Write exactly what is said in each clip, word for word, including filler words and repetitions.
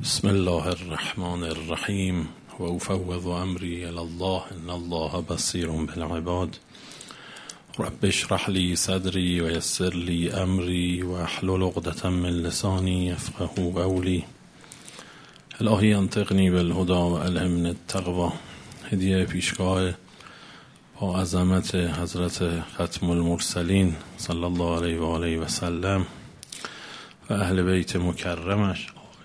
بسم الله الرحمن الرحیم و افوض امری الی الله ان الله بصیر بالعباد. رب اشرح لی صدری و یسر لی امری و احلل عقدة من لسانی یفقهوا قولی. الهی انطقنی بالهدی و الهمنی التقوی. هدیه پیشگاه با عظمت حضرت ختم المرسلین صلی الله علیه و آله و سلم و اهل بیت مکرمش،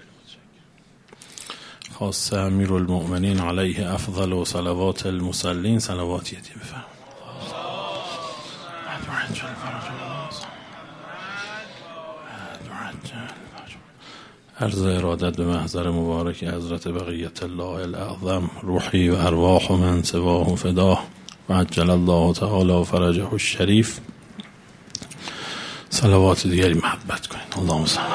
خاصه امیر المؤمنین علیه افضل و صلوات المصلین. صلواتی یدی بفرم. عرض ارادت به محضر مبارک حضرت بقیت الله الاعظم، روحی و ارواح من سواه فداه و عجل الله تعالی فرجه الشریف. صلوات دیگری محبت کنید. اللهم صل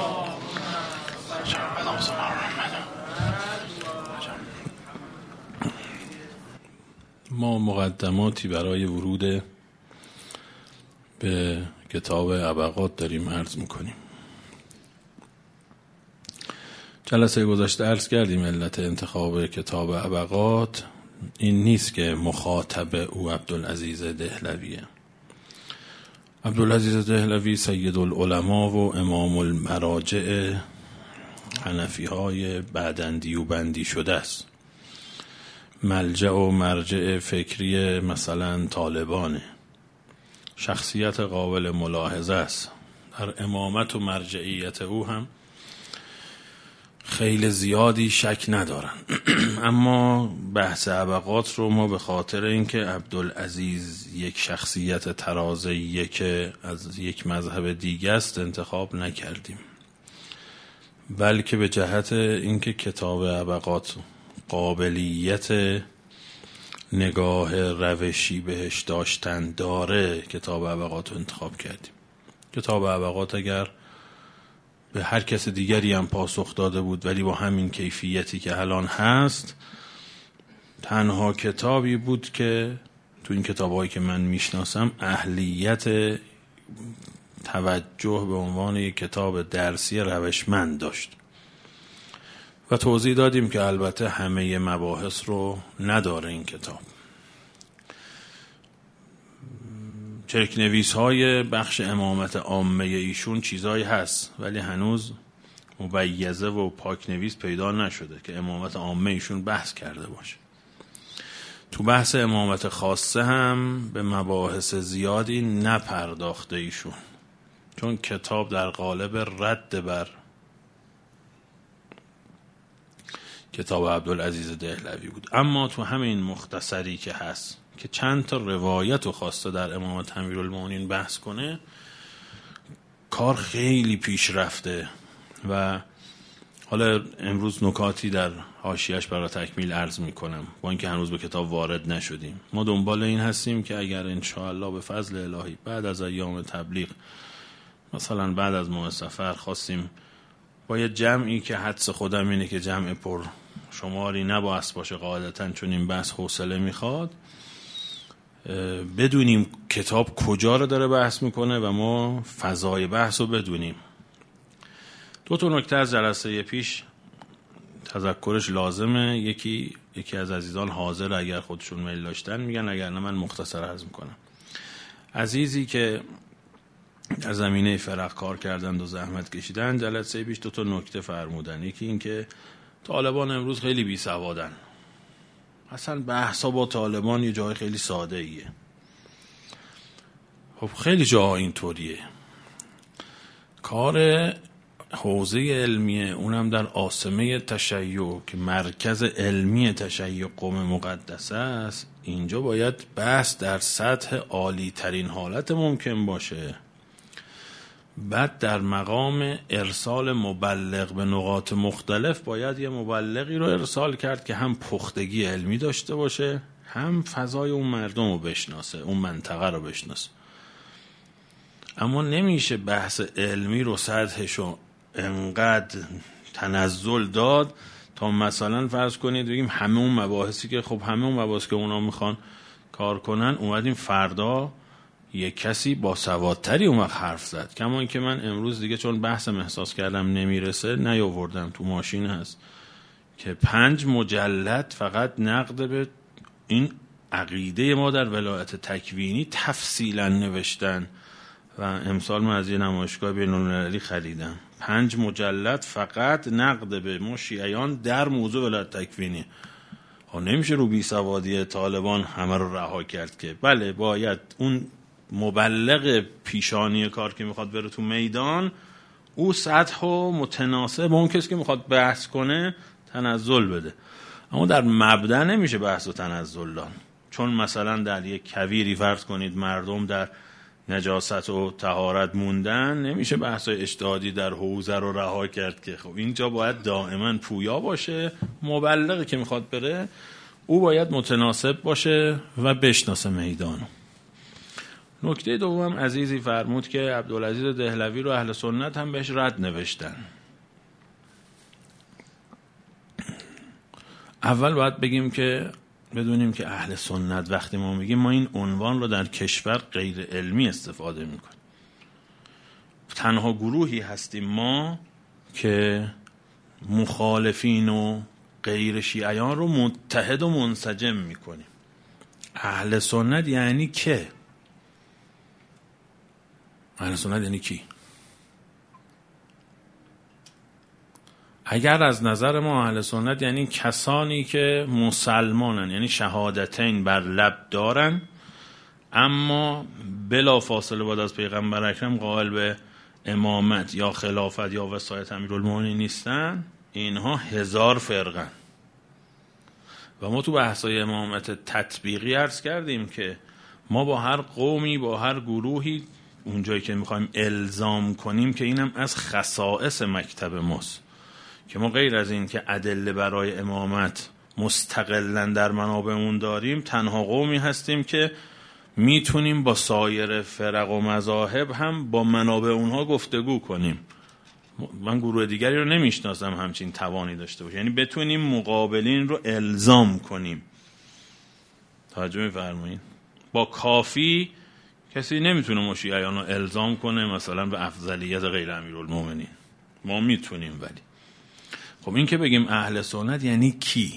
ما مقدماتی برای ورود به کتاب عبقات داریم عرض میکنیم. جلسه گذشته عرض کردیم علت انتخاب کتاب عبقات این نیست که مخاطب او عبدالعزیز دهلویه. عبدالعزیز دهلوی سید العلماء و امام المراجع حنفی های بعدندی و بندی شده است. ملجأ و مرجع فکری مثلا طالبانه. شخصیت قابل ملاحظه است. در امامت و مرجعیت او هم خیلی زیادی شک ندارن. اما بحث عبقات رو ما به خاطر اینکه عبدالعزیز یک شخصیت ترازیه که از یک مذهب دیگه است انتخاب نکردیم، بلکه به جهت اینکه کتاب عبقات قابلیت نگاه روشی بهش داشتن داره کتاب عبقات رو انتخاب کردیم. کتاب عبقات اگر به هر کس دیگری هم پاسخ داده بود ولی با همین کیفیتی که الان هست، تنها کتابی بود که تو این کتابایی که من میشناسم اهلیت توجه به عنوان یک کتاب درسی روشمند داشت. و توضیح دادیم که البته همه مباحث رو نداره این کتاب. چرک نویس های بخش امامت عامه ایشون چیزایی هست ولی هنوز مبیزه و پاک نویس پیدا نشده که امامت عامه ایشون بحث کرده باشه. تو بحث امامت خاصه هم به مباحث زیادی نپرداخته ایشون، چون کتاب در قالب رد بر کتاب عبدالعزیز دهلوی بود. اما تو همین مختصری که هست که چند تا روایت و خواسته در امامت امیرالمومنین بحث کنه، کار خیلی پیش رفته و حالا امروز نکاتی در حاشیه‌اش برای تکمیل عرض میکنم با اینکه هنوز به کتاب وارد نشدیم. ما دنبال این هستیم که اگر انشاءالله به فضل الهی بعد از ایام تبلیغ، مثلا بعد از ماه صفر، خواستیم با یه جمعی که حدس خودم اینه که جمع پر شماری نباید باشه قاعدتاً، چون این بحث حوصله میخواد، بدونیم کتاب کجا رو داره بحث میکنه و ما فضای بحث رو بدونیم. دو تا نکته از جلسه پیش تذکرش لازمه. یکی یکی از عزیزان حاضر اگر خودشون میل داشتن میگن، اگر نه من مختصر عرض میکنم. عزیزی که در زمینه فرق کار کردند و زحمت کشیدن، جلسه پیش دو تا نکته فرمودن. یکی این که طالبان امروز خیلی بی سوادن. اصلا بحثا با طالبان یه جای خیلی ساده ایه. خب خیلی جاها اینطوریه. کار حوزه علمیه، اونم در عاصمه تشیع که مرکز علمی تشیع قوم مقدسه است، اینجا باید بحث در سطح عالی ترین حالت ممکن باشه. بعد در مقام ارسال مبلغ به نقاط مختلف باید یه مبلغی رو ارسال کرد که هم پختگی علمی داشته باشه، هم فضای اون مردم رو بشناسه، اون منطقه رو بشناسه. اما نمیشه بحث علمی رو سطحش رو انقدر تنزل داد تا مثلا فرض کنید بگیم همه اون مباحثی که خب همه اون مباحثی که اونا میخوان کار کنن اومدیم فردا یک کسی با سوادتری اون وقت حرف زد. کما اینکه من امروز دیگه چون بحثم احساس کردم نمیرسه نیاوردم، تو ماشین هست که پنج مجلد فقط نقد به این عقیده ما در ولایت تکوینی تفصیلا نوشتن و امسال من از یه نمایشگاه بین‌المللی خریدم. پنج مجلد فقط نقد به ما شیعیان در موضوع ولایت تکوینی. ها نمیشه رو بی سوادی طالبان همه رو رها کرد که بله باید اون مبلغ پیشانی کار که میخواد بره تو میدان او سطح و متناسب با اون کسی که میخواد بحث کنه تنزل بده، اما در مبدأ نمیشه بحث و تنزل دان. چون مثلا در یک کویری فرض کنید مردم در نجاست و طهارت موندن، نمیشه بحث اجتهادی در حوزه رو رها کرد که خب اینجا باید دائما پویا باشه. مبلغی که میخواد بره او باید متناسب باشه و بشناسه میدانو. نکته دوم عزیزی فرمود که عبدالعزیز دهلوی رو اهل سنت هم بهش رد نوشتن. اول باید بگیم که بدونیم که اهل سنت وقتی ما میگیم ما این عنوان رو در کشور غیر علمی استفاده میکنیم. تنها گروهی هستیم ما که مخالفین و غیر شیعیان رو متحد و منسجم میکنیم. اهل سنت یعنی که اهل سنت یعنی کی؟ اگر از نظر ما اهل سنت یعنی کسانی که مسلمانن، یعنی شهادتین بر لب دارن اما بلا فاصله بعد از پیغمبر اکرم قائل به امامت یا خلافت یا وصایت امیرالمومنین نیستن، اینها هزار فرقن. و ما تو بحثای امامت تطبیقی عرض کردیم که ما با هر قومی با هر گروهی اونجایی که میخوایم الزام کنیم که اینم از خصائص مکتب ماست که ما غیر از این که ادله برای امامت مستقلاً در منابعمون داریم، تنها قومی هستیم که میتونیم با سایر فرق و مذاهب هم با منابع اونها گفتگو کنیم. من گروه دیگری رو نمیشناسم همچین توانی داشته باشه، یعنی بتونیم مقابلین رو الزام کنیم. توجه می‌فرمایید؟ با کافی کسی نمیتونه ما شیعیان رو الزام کنه مثلا به افضلیت غیر امیرالمومنین. ما میتونیم، ولی خب این که بگیم اهل سنت یعنی کی؟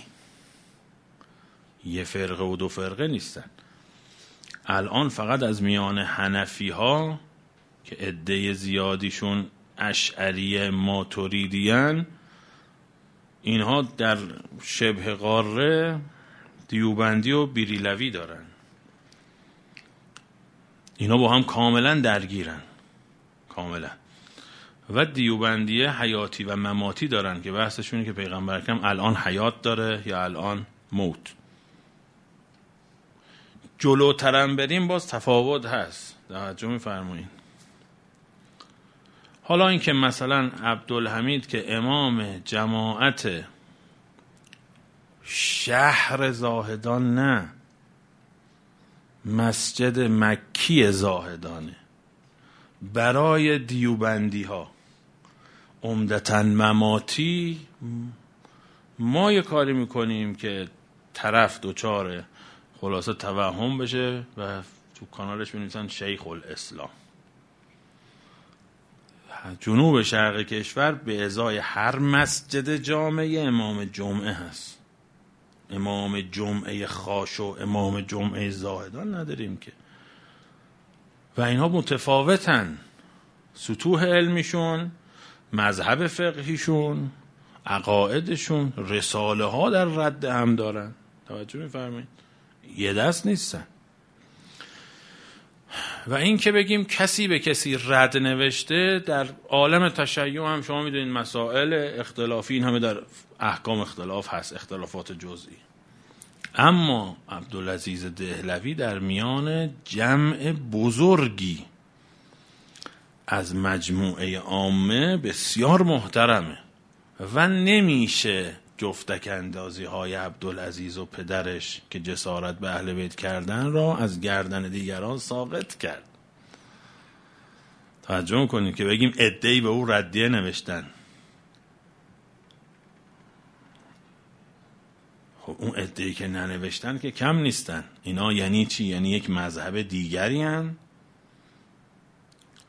یه فرقه و دو فرقه نیستن. الان فقط از میان حنفی ها که عده زیادیشون اشعری ماتوریدیان، اینها در شبه قاره دیوبندی و بیریلوی دارن. اینا با هم کاملا درگیرن، کاملا. و دیوبندیه حیاتی و مماتی دارن که بحثشونه که پیغمبر اکرم الان حیات داره یا الان موت. جلوترم بریم باز تفاوت هست. توجه می‌فرمایید؟ حالا این که مثلا عبدالحمید که امام جماعت شهر زاهدان، نه مسجد مکی زاهدانه، برای دیوبندی ها عمدتاً مماتی، ما یه کاری میکنیم که طرف دوچار خلاصه توهم بشه و تو کانالش می‌نویسن شیخ الاسلام. جنوب شرق کشور به ازای هر مسجد جامعه امام جمعه هست. امام جمعه خاش و امام جمعه زاهدان نداریم که. و اینها متفاوتن، سطوح علمیشون، مذهب فقهیشون، عقایدشون، رساله ها در رد هم دارن. توجه می‌فرمایید؟ یه دست نیستن. و این که بگیم کسی به کسی رد نوشته، در عالم تشیع هم شما میدونید مسائل اختلافی این همه در احکام اختلاف هست، اختلافات جزئی. اما عبدالعزیز دهلوی در میان جمع بزرگی از مجموعه عامه بسیار محترمه و نمیشه جفتک اندازی های عبدالعزیز و پدرش که جسارت به اهل بیت کردن را از گردن دیگران ساقط کرد. توجه کنید که بگیم عده‌ای به او ردیه نوشتن. خب اون عده‌ای که ننوشتن که کم نیستن. اینا یعنی چی؟ یعنی یک مذهب دیگری هن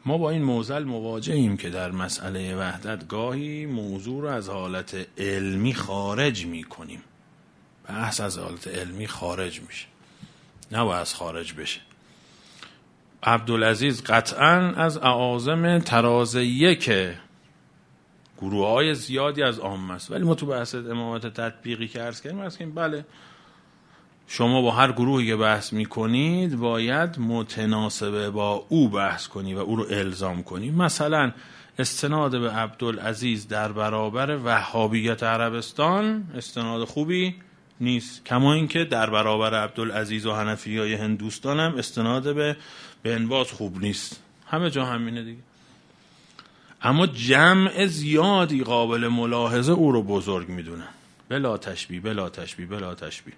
ما با این معضل مواجهیم که در مسئله وحدت گاهی موضوع رو از حالت علمی خارج می کنیم. بحث از حالت علمی خارج میشه، نباید از خارج بشه. عبدالعزیز قطعاً از اعاظم تراز یک گروه های زیادی از عامه است، ولی ما تو بحث امامت تطبیقی که عرض کردیم عرض کردیم بله شما با هر گروهی که بحث میکنید باید متناسب با او بحث کنی و او رو الزام کنی. مثلا استناد به عبدالعزیز در برابر وهابیت عربستان استناد خوبی نیست، کما اینکه در برابر عبدالعزیز و حنفیای هندوستان هم استناد به بنواز خوب نیست. همه جا همینه دیگه. اما جمع زیادی قابل ملاحظه او رو بزرگ میدونن، بلا تشبیه بلا تشبیه بلا تشبیه.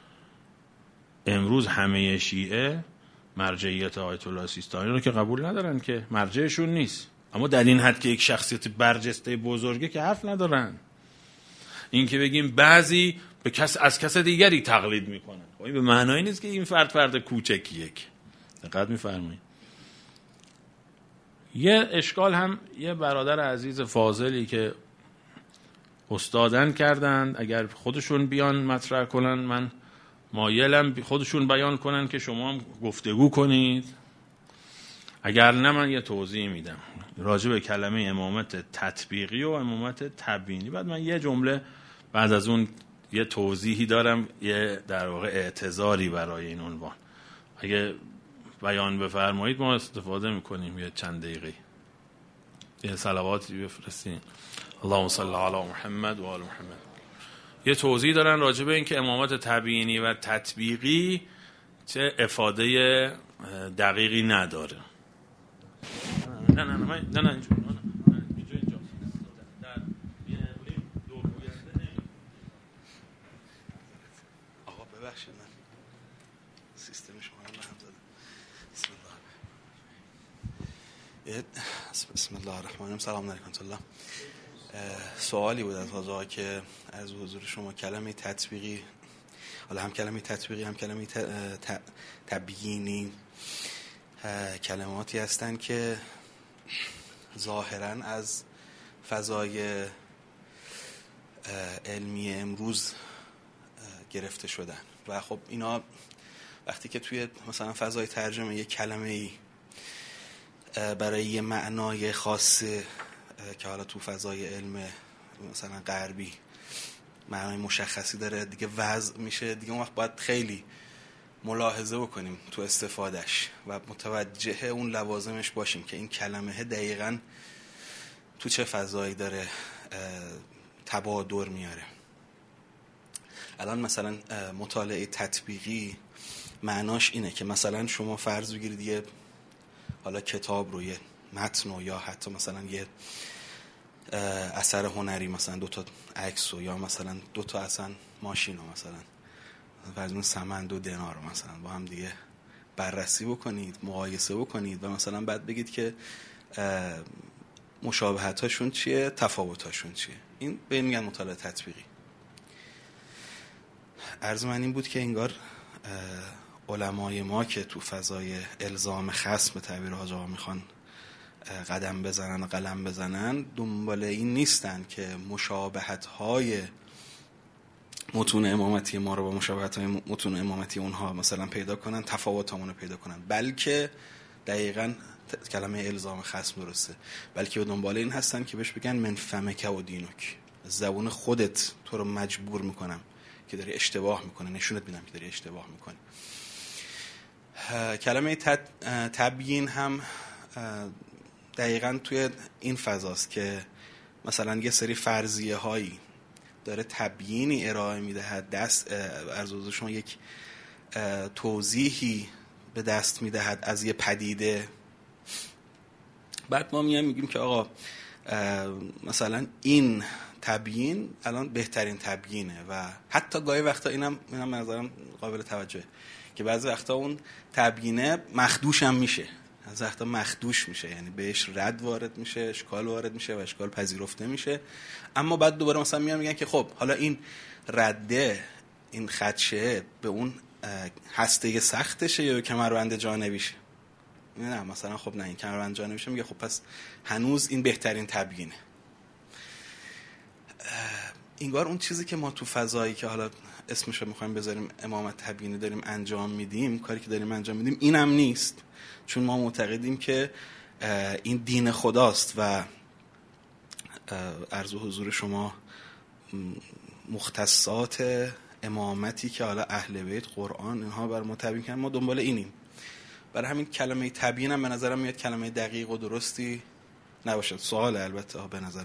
امروز همه شیعه مرجعیت آیت الله سیستانی رو که قبول ندارن، که مرجعشون نیست، اما در این حد که یک شخصیت برجسته بزرگه که حرف ندارن. این که بگیم بعضی به کس از کس دیگری تقلید میکنن، خب این به معنایی نیست که این فرد فرد کوچکیه. که دقت میفرمایید. یه اشکال هم یه برادر عزیز فاضلی که استادن کردند، اگر خودشون بیان مطرح کنن من مایلم خودشون بیان کنن که شما هم گفتگو کنید، اگر نه من یه توضیح میدم راجع به کلمه امامت تطبیقی و امامت تبیینی. بعد من یه جمله بعد از اون یه توضیحی دارم، یه در واقع اعتذاری برای این عنوان. اگه بیان بفرمایید ما استفاده میکنیم یه چند دقیقه یه صلواتی بفرستین. اللهم صل علی محمد و آل محمد. یه توضیح دارن راجع به این که امامت تبیینی و تطبیقی چه افاده دقیقی نداره. نه نه نه نه نه نه اینجا اینجا اینجا در دو گوینده. آقا ببخشید من سیستم شما رو هم زدم. بسم الله بسم الله الرحمن الرحیم. سلام علیکم الله. سوالی بود از حاضرها که از حضور شما کلمه تطبیقی، حالا هم کلمه تطبیقی هم کلمه تبیینی کلماتی هستن که ظاهراً از فضای علمی امروز گرفته شدن و خب اینا وقتی که توی مثلا فضای ترجمه یک کلمه‌ای برای یه معنای خاصه که حالا تو فضای علم مثلا غربی معنای مشخصی داره دیگه وضع میشه، دیگه اون وقت باید خیلی ملاحظه بکنیم تو استفادهش و متوجه اون لوازمش باشیم که این کلمه دقیقاً تو چه فضایی داره تبادر میاره. الان مثلا مطالعه تطبیقی معناش اینه که مثلا شما فرض بگیرید یه حالا کتاب رو، یه متن و یا حتی مثلا یه اثر هنری، مثلا دو تا عکس و یا مثلا دو تا اصلا ماشین رو مثلا فرض کنید سمند و دینار رو مثلا با هم دیگه بررسی بکنید، مقایسه بکنید و مثلا بعد بگید که مشابهتاشون چیه، تفاوتاشون چیه. این به این میگن مطالعه تطبیقی. عرض من این بود که انگار علمای ما که تو فضای الزام خصم به تعبیر حاج آقا میخوان قدم بزنن و قلم بزنن، دنبال این نیستن که مشابهت‌های متون امامتی ما رو با مشابهت‌های متون امامتی اونها مثلا پیدا کنن، تفاوتامون رو پیدا کنن، بلکه دقیقاً کلمه الزام خصم درسته، بلکه به دنبال این هستن که بهش بگن من فمک و دینک، زبون خودت تو رو مجبور میکنم که داری اشتباه میکنه، نشونت میدم که داری اشتباه میکنی. کلمه تبیین هم دقیقاً توی این فضاست که مثلا یه سری فرضیه هایی داره تبیینی ارائه میدهد، دست ارزوز شما یک توضیحی به دست میدهد از یه پدیده. بعد ما میایم میگیم که آقا مثلا این تبیین الان بهترین تبیینه و حتی گاهی وقتا اینم اینم نظرم قابل توجهه که بعضی وقتا اون تبیینه مخدوش هم میشه، از وقتا مخدوش میشه، یعنی بهش رد وارد میشه، اشکال وارد میشه و اشکال پذیرفته میشه، اما بعد دوباره مثلا میان میگن که خب حالا این رده، این خدشه به اون هسته سختشه یا کمربند جانبیشه. نه مثلا خب نه این کمربند جا نمیشه، میگه خب پس هنوز این بهترین تبیینه. اینگار اون چیزی که ما تو فضایی که حالا اسمشو میخوایم بذاریم امامت تبیینی داریم انجام میدیم، کاری که داریم انجام میدیم اینم نیست، چون ما معتقدیم که این دین خداست و عرض حضور شما مختصات امامتی که حالا اهل بیت قرآن اینها بر ما تبیین کردن، ما دنبال اینیم. برای همین کلمه تبیین هم به نظرم میاد کلمه دقیق و درستی نباشه. سوال البته به نظرم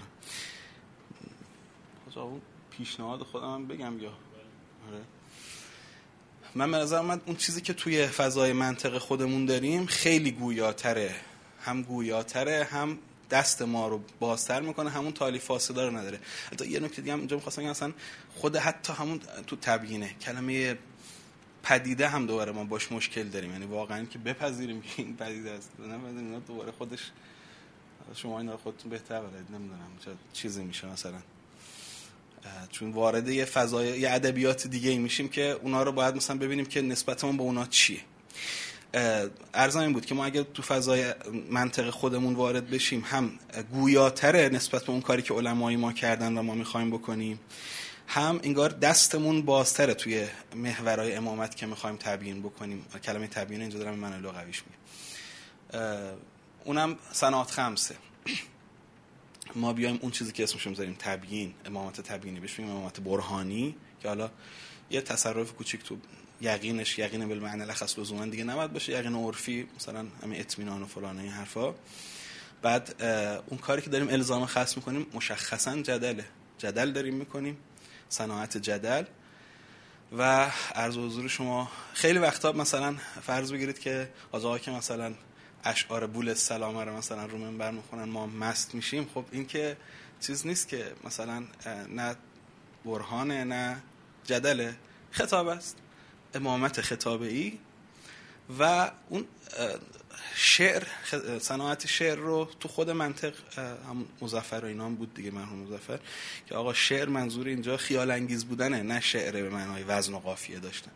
اون پیشنهاد خودم بگم یا آره. من به نظرم من اون چیزی که توی فضای منطق خودمون داریم خیلی گویاتره، هم گویاتره هم دست ما رو بازتر میکنه، همون تالیف فاسده رو نداره. حتی یه نکته دیگه هم اینجا می‌خواستم بگم، اصلا خود حتی همون تو تبیینه کلمه پدیده هم دوباره ما باش مشکل داریم، یعنی واقعا که بپذیریم که این پدیده است، نمیدونم اینا دوباره خودش شما اینا رو خودتون بهتر بلدید، نمیدونم چه چیزی میشه مثلا، چون وارد یه فضای یه ادبیات دیگه ای میشیم که اونا رو باید مثلا ببینیم که نسبتمون با اونا چیه. عرضم این بود که ما اگه تو فضای منطق خودمون وارد بشیم، هم گویاتره نسبت به اون کاری که علمای ما کردن و ما میخوایم بکنیم، هم انگار دستمون بازتره توی محورهای امامت که میخوایم تبیین بکنیم. کلمه تبیین اینجا دارم معنی لغویش میگم، اونم صنعات خمسه. ما بیایم اون چیزی که اسمش میذاریم تبیین، امامت تبیینی، بهش میگیم امامت برهانی، که حالا یه تصرف کوچیک تو یقینش یقین بالمعنی الاخص لزوما دیگه نباید باشه، یقین عرفی مثلا همین اطمینان و فلان این حرفا. بعد اون کاری که داریم الزام خاص میکنیم مشخصا جدله، جدل داریم میکنیم، صناعت جدل. و عرض حضور شما خیلی وقتا مثلا فرض بگیرید که آقا که مثلا اشعار بول السلام رو مثلا رو منبر میخونن ما مست میشیم، خب این که چیز نیست که مثلا نه برهانه نه جدله، خطاب است، امامت خطابه‌ای. و اون شعر، صناعت شعر رو تو خود منطق هم مظفر و اینا هم بود دیگه، مرحوم مظفر، که آقا شعر منظور اینجا خیال انگیز بودنه، نه شعر به معنای وزن و قافیه داشتن.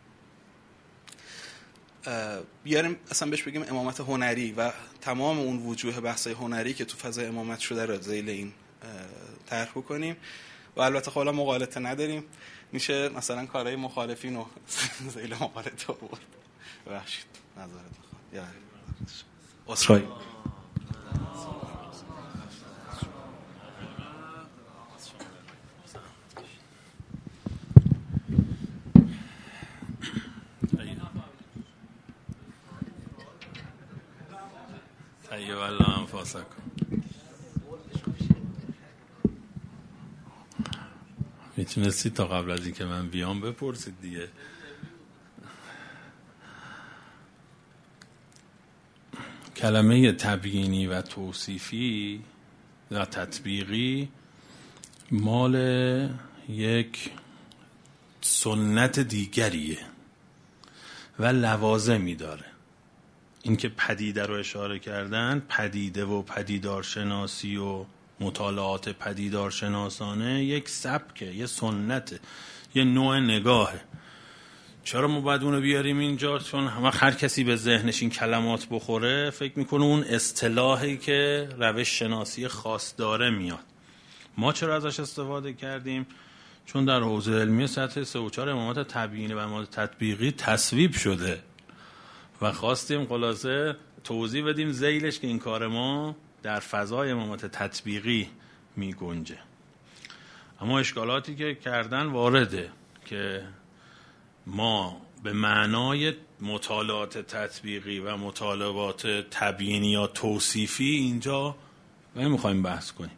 بیاریم اصلا بهش بگیم امامت هنری و تمام اون وجوه بحثای هنری که تو فضای امامت شده رو ذیل این طرح کنیم. و البته خب مغالطه نداریم، میشه مثلا کارهای مخالفین رو ذیل مغالطه آورد. ببخشید نظرت میخوام یا اسرای طیب الله انفاسکم. میتونستی تا قبل از این که من بیام بپرسید دیگه. کلمه تبیینی و توصیفی و تطبیقی مال یک سنت دیگریه و لوازمی داره. این که پدیده رو اشاره کردن، پدیده و پدیدارشناسی و مطالعات پدیدارشناسانه یک سبکه، یه سنته، یه نوع نگاهه. چرا ما باید اونو بیاریم اینجا؟ چون همه هر کسی به ذهنش این کلمات بخوره فکر میکنه اون اصطلاحی که روش شناسی خاص داره میاد. ما چرا ازش استفاده کردیم؟ چون در حوزه علمی سطح سه و چهار امامت تبیینی و امامت تطبیقی تصویب شده و خواستیم خلاصه توضیح بدیم ذیلش که این کار ما در فضای امامت تطبیقی می گنجه. اما اشکالاتی که کردن وارده که ما به معنای مطالعات تطبیقی و مطالعات تبیینی یا توصیفی اینجا نمیخوایم بحث کنیم.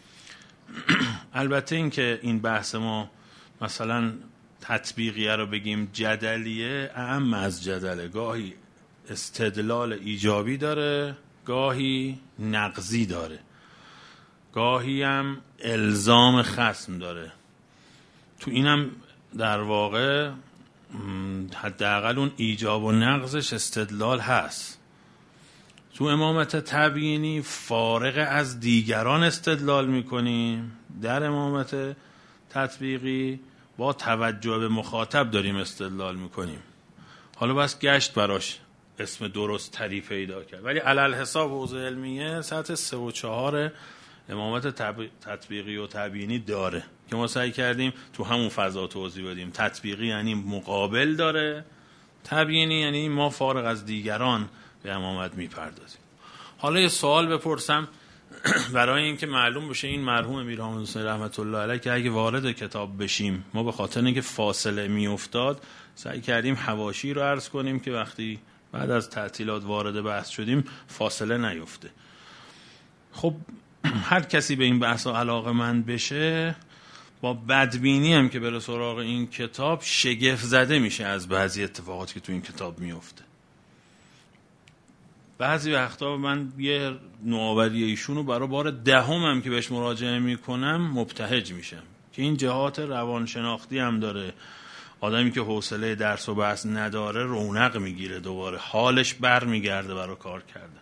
البته این که این بحث ما مثلا تطبیقیه رو بگیم جدلیه، اعم از جدله، گاهی استدلال ایجابی داره، گاهی نقضی داره، گاهی هم الزام خصم داره. تو اینم در واقع حداقل اون ایجاب و نقضش استدلال هست. تو امامت تبیینی فارغ از دیگران استدلال میکنیم، در امامت تطبیقی با توجه به مخاطب داریم استدلال میکنیم. حالا بس گشت براش اسم درست تری پیدا کرد، ولی علل حساب حوزه علمیه سطح سه و چهار امامت تطبیقی و تبیینی داره که ما سعی کردیم تو همون فضا توضیح بدیم. تطبیقی یعنی مقابل داره، تبیینی یعنی ما فارغ از دیگران به امامت میپردازیم. حالا یه سوال بپرسم برای اینکه معلوم بشه این مرحوم امیر حامد حسینی رحمت الله علیه که اگه وارد کتاب بشیم ما به خاطر اینکه فاصله میافتاد سعی کردیم حواشی رو عرض کنیم که وقتی بعد از تعطیلات وارد بحث شدیم فاصله نیفته. خب هر کسی به این بحثا علاقه‌مند بشه با بدبینی هم که بره سراغ این کتاب شگفت زده میشه از بعضی اتفاقاتی که تو این کتاب میفته. بعضی وقتا من یه نوآوری ایشون رو برای بار دهم هم که بهش مراجعه میکنم مبتهج میشم که این جهات روانشناختی هم داره. آدمی که حوصله درس و بحث نداره رونق میگیره، دوباره حالش بر میگرده برای کار کردن.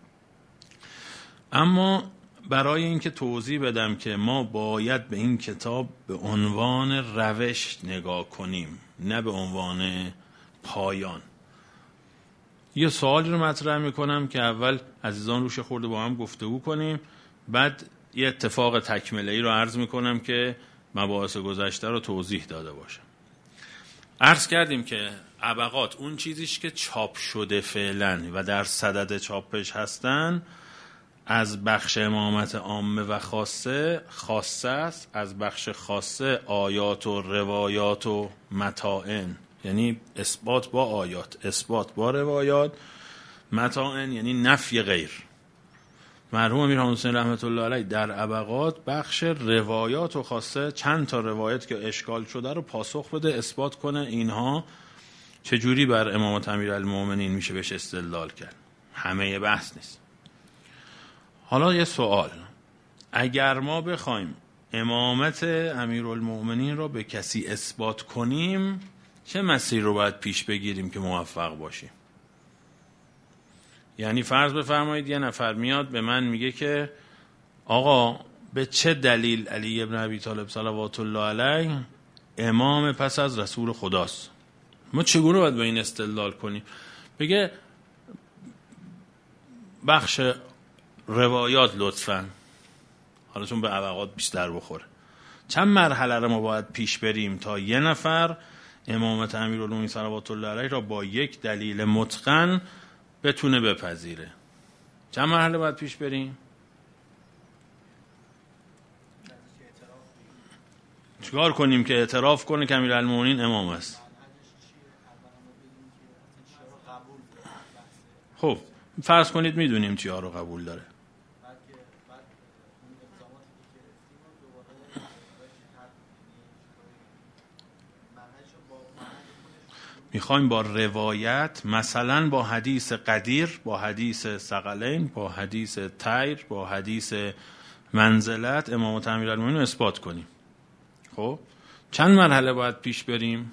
اما برای اینکه توضیح بدم که ما باید به این کتاب به عنوان روش نگاه کنیم نه به عنوان پایان، یه سوالی رو مطرح میکنم که اول عزیزان روش خورده با هم گفتگو کنیم، بعد یه اتفاق تکمله‌ای رو عرض میکنم که مباحث گذشته رو توضیح داده باشم. عرض کردیم که ابقات اون چیزیش که چاپ شده فعلا و در صدد چاپش هستن از بخش امامت عامه و خاصه خاصه است، از بخش خاصه آیات و روایات و متاعن یعنی اثبات با آیات، اثبات با روایات، متاعن یعنی نفی غیر. مرحوم امیر حامد حسینی رحمت الله علیه در ابقات بخش روایات و خاصه چند تا روایت که اشکال شده رو پاسخ بده، اثبات کنه اینها چجوری بر امامت امیرالمومنین میشه بهش استدلال کرد. همه بحث نیست. حالا یه سوال، اگر ما بخوایم امامت امیرالمومنین رو به کسی اثبات کنیم چه مسیر رو باید پیش بگیریم که موفق باشیم؟ یعنی فرض بفرمایید یه نفر میاد به من میگه که آقا به چه دلیل علی ابن ابی طالب صلوات الله علیه امام پس از رسول خداست؟ ما چگونه باید به این استدلال کنیم؟ بگه بخش روایات لطفاً، حالا چون به ابقات بیشتر بخوره، چند مرحله رو ما باید پیش بریم تا یه نفر امامت امیرالمومنین صلوات الله علیه را با یک دلیل متقن بتونه بپذیره؟ چند مرحله باید پیش بریم؟ چیکار کنیم که اعتراف کنه که امیرالمومنین امام است؟ خب فرض کنید میدونیم چیا رو قبول داره. میخوایم با روایت، مثلا با حدیث قدیر، با حدیث ثقلین، با حدیث طیر، با حدیث منزلت امامت امیرالمومنین رو اثبات کنیم. خب چند مرحله باید پیش بریم؟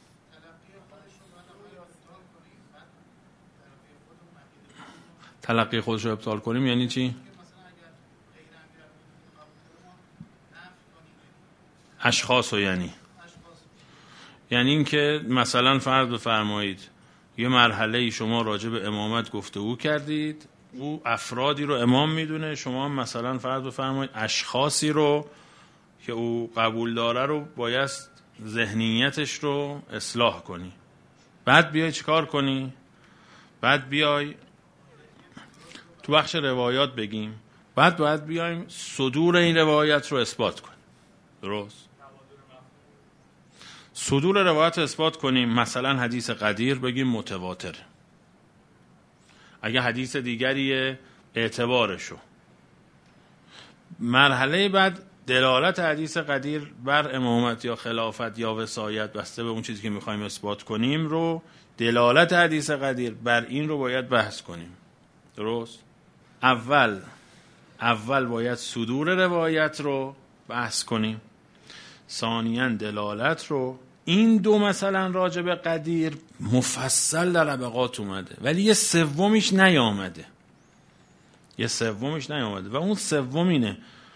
تلقی خودش رو ابطال کنیم یعنی چی؟ اشخاص رو یعنی یعنی این که مثلا فرض بفرمایید یه مرحله شما راجع به امامت گفتگو کردید، او افرادی رو امام میدونه، شما مثلا فرض بفرمایید اشخاصی رو که او قبول داره رو باید ذهنیتش رو اصلاح کنی، بعد بیای چیکار کنی؟ بعد بیای تو بخش روایات بگیم، بعد باید بیایم صدور این روایت رو اثبات کنیم. درست؟ صدور روایت رو اثبات کنیم، مثلا حدیث قدیر بگیم متواتر، اگه حدیث دیگری اعتبارشو. مرحله بعد دلالت حدیث قدیر بر امامت یا خلافت یا وصایت بسته به اون چیزی که میخوایم اثبات کنیم رو، دلالت حدیث قدیر بر این رو باید بحث کنیم. درست؟ اول اول باید صدور روایت رو بحث کنیم، ثانیاً دلالت رو. این دو مثلا راجع به قدیر مفصل در ابقات اومده ولی یه سومیش نیامده، یه سومیش نیامده و اون سوم اینه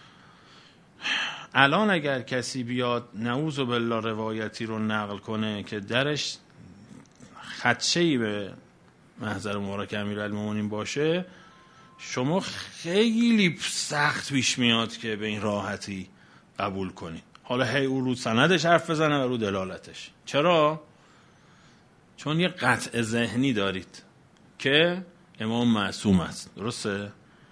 الان اگر کسی بیاد نعوذ بالله روایتی رو نقل کنه که درش خدشه‌ای به محضر مبارک امیرالمومنین باشه، شما خیلی سخت پیش میاد که به این راحتی قبول کنید. حالا هی او رو سندش حرف بزنه و رو دلالتش. چرا؟ چون یه قطع ذهنی دارید که امام معصوم است. درسته؟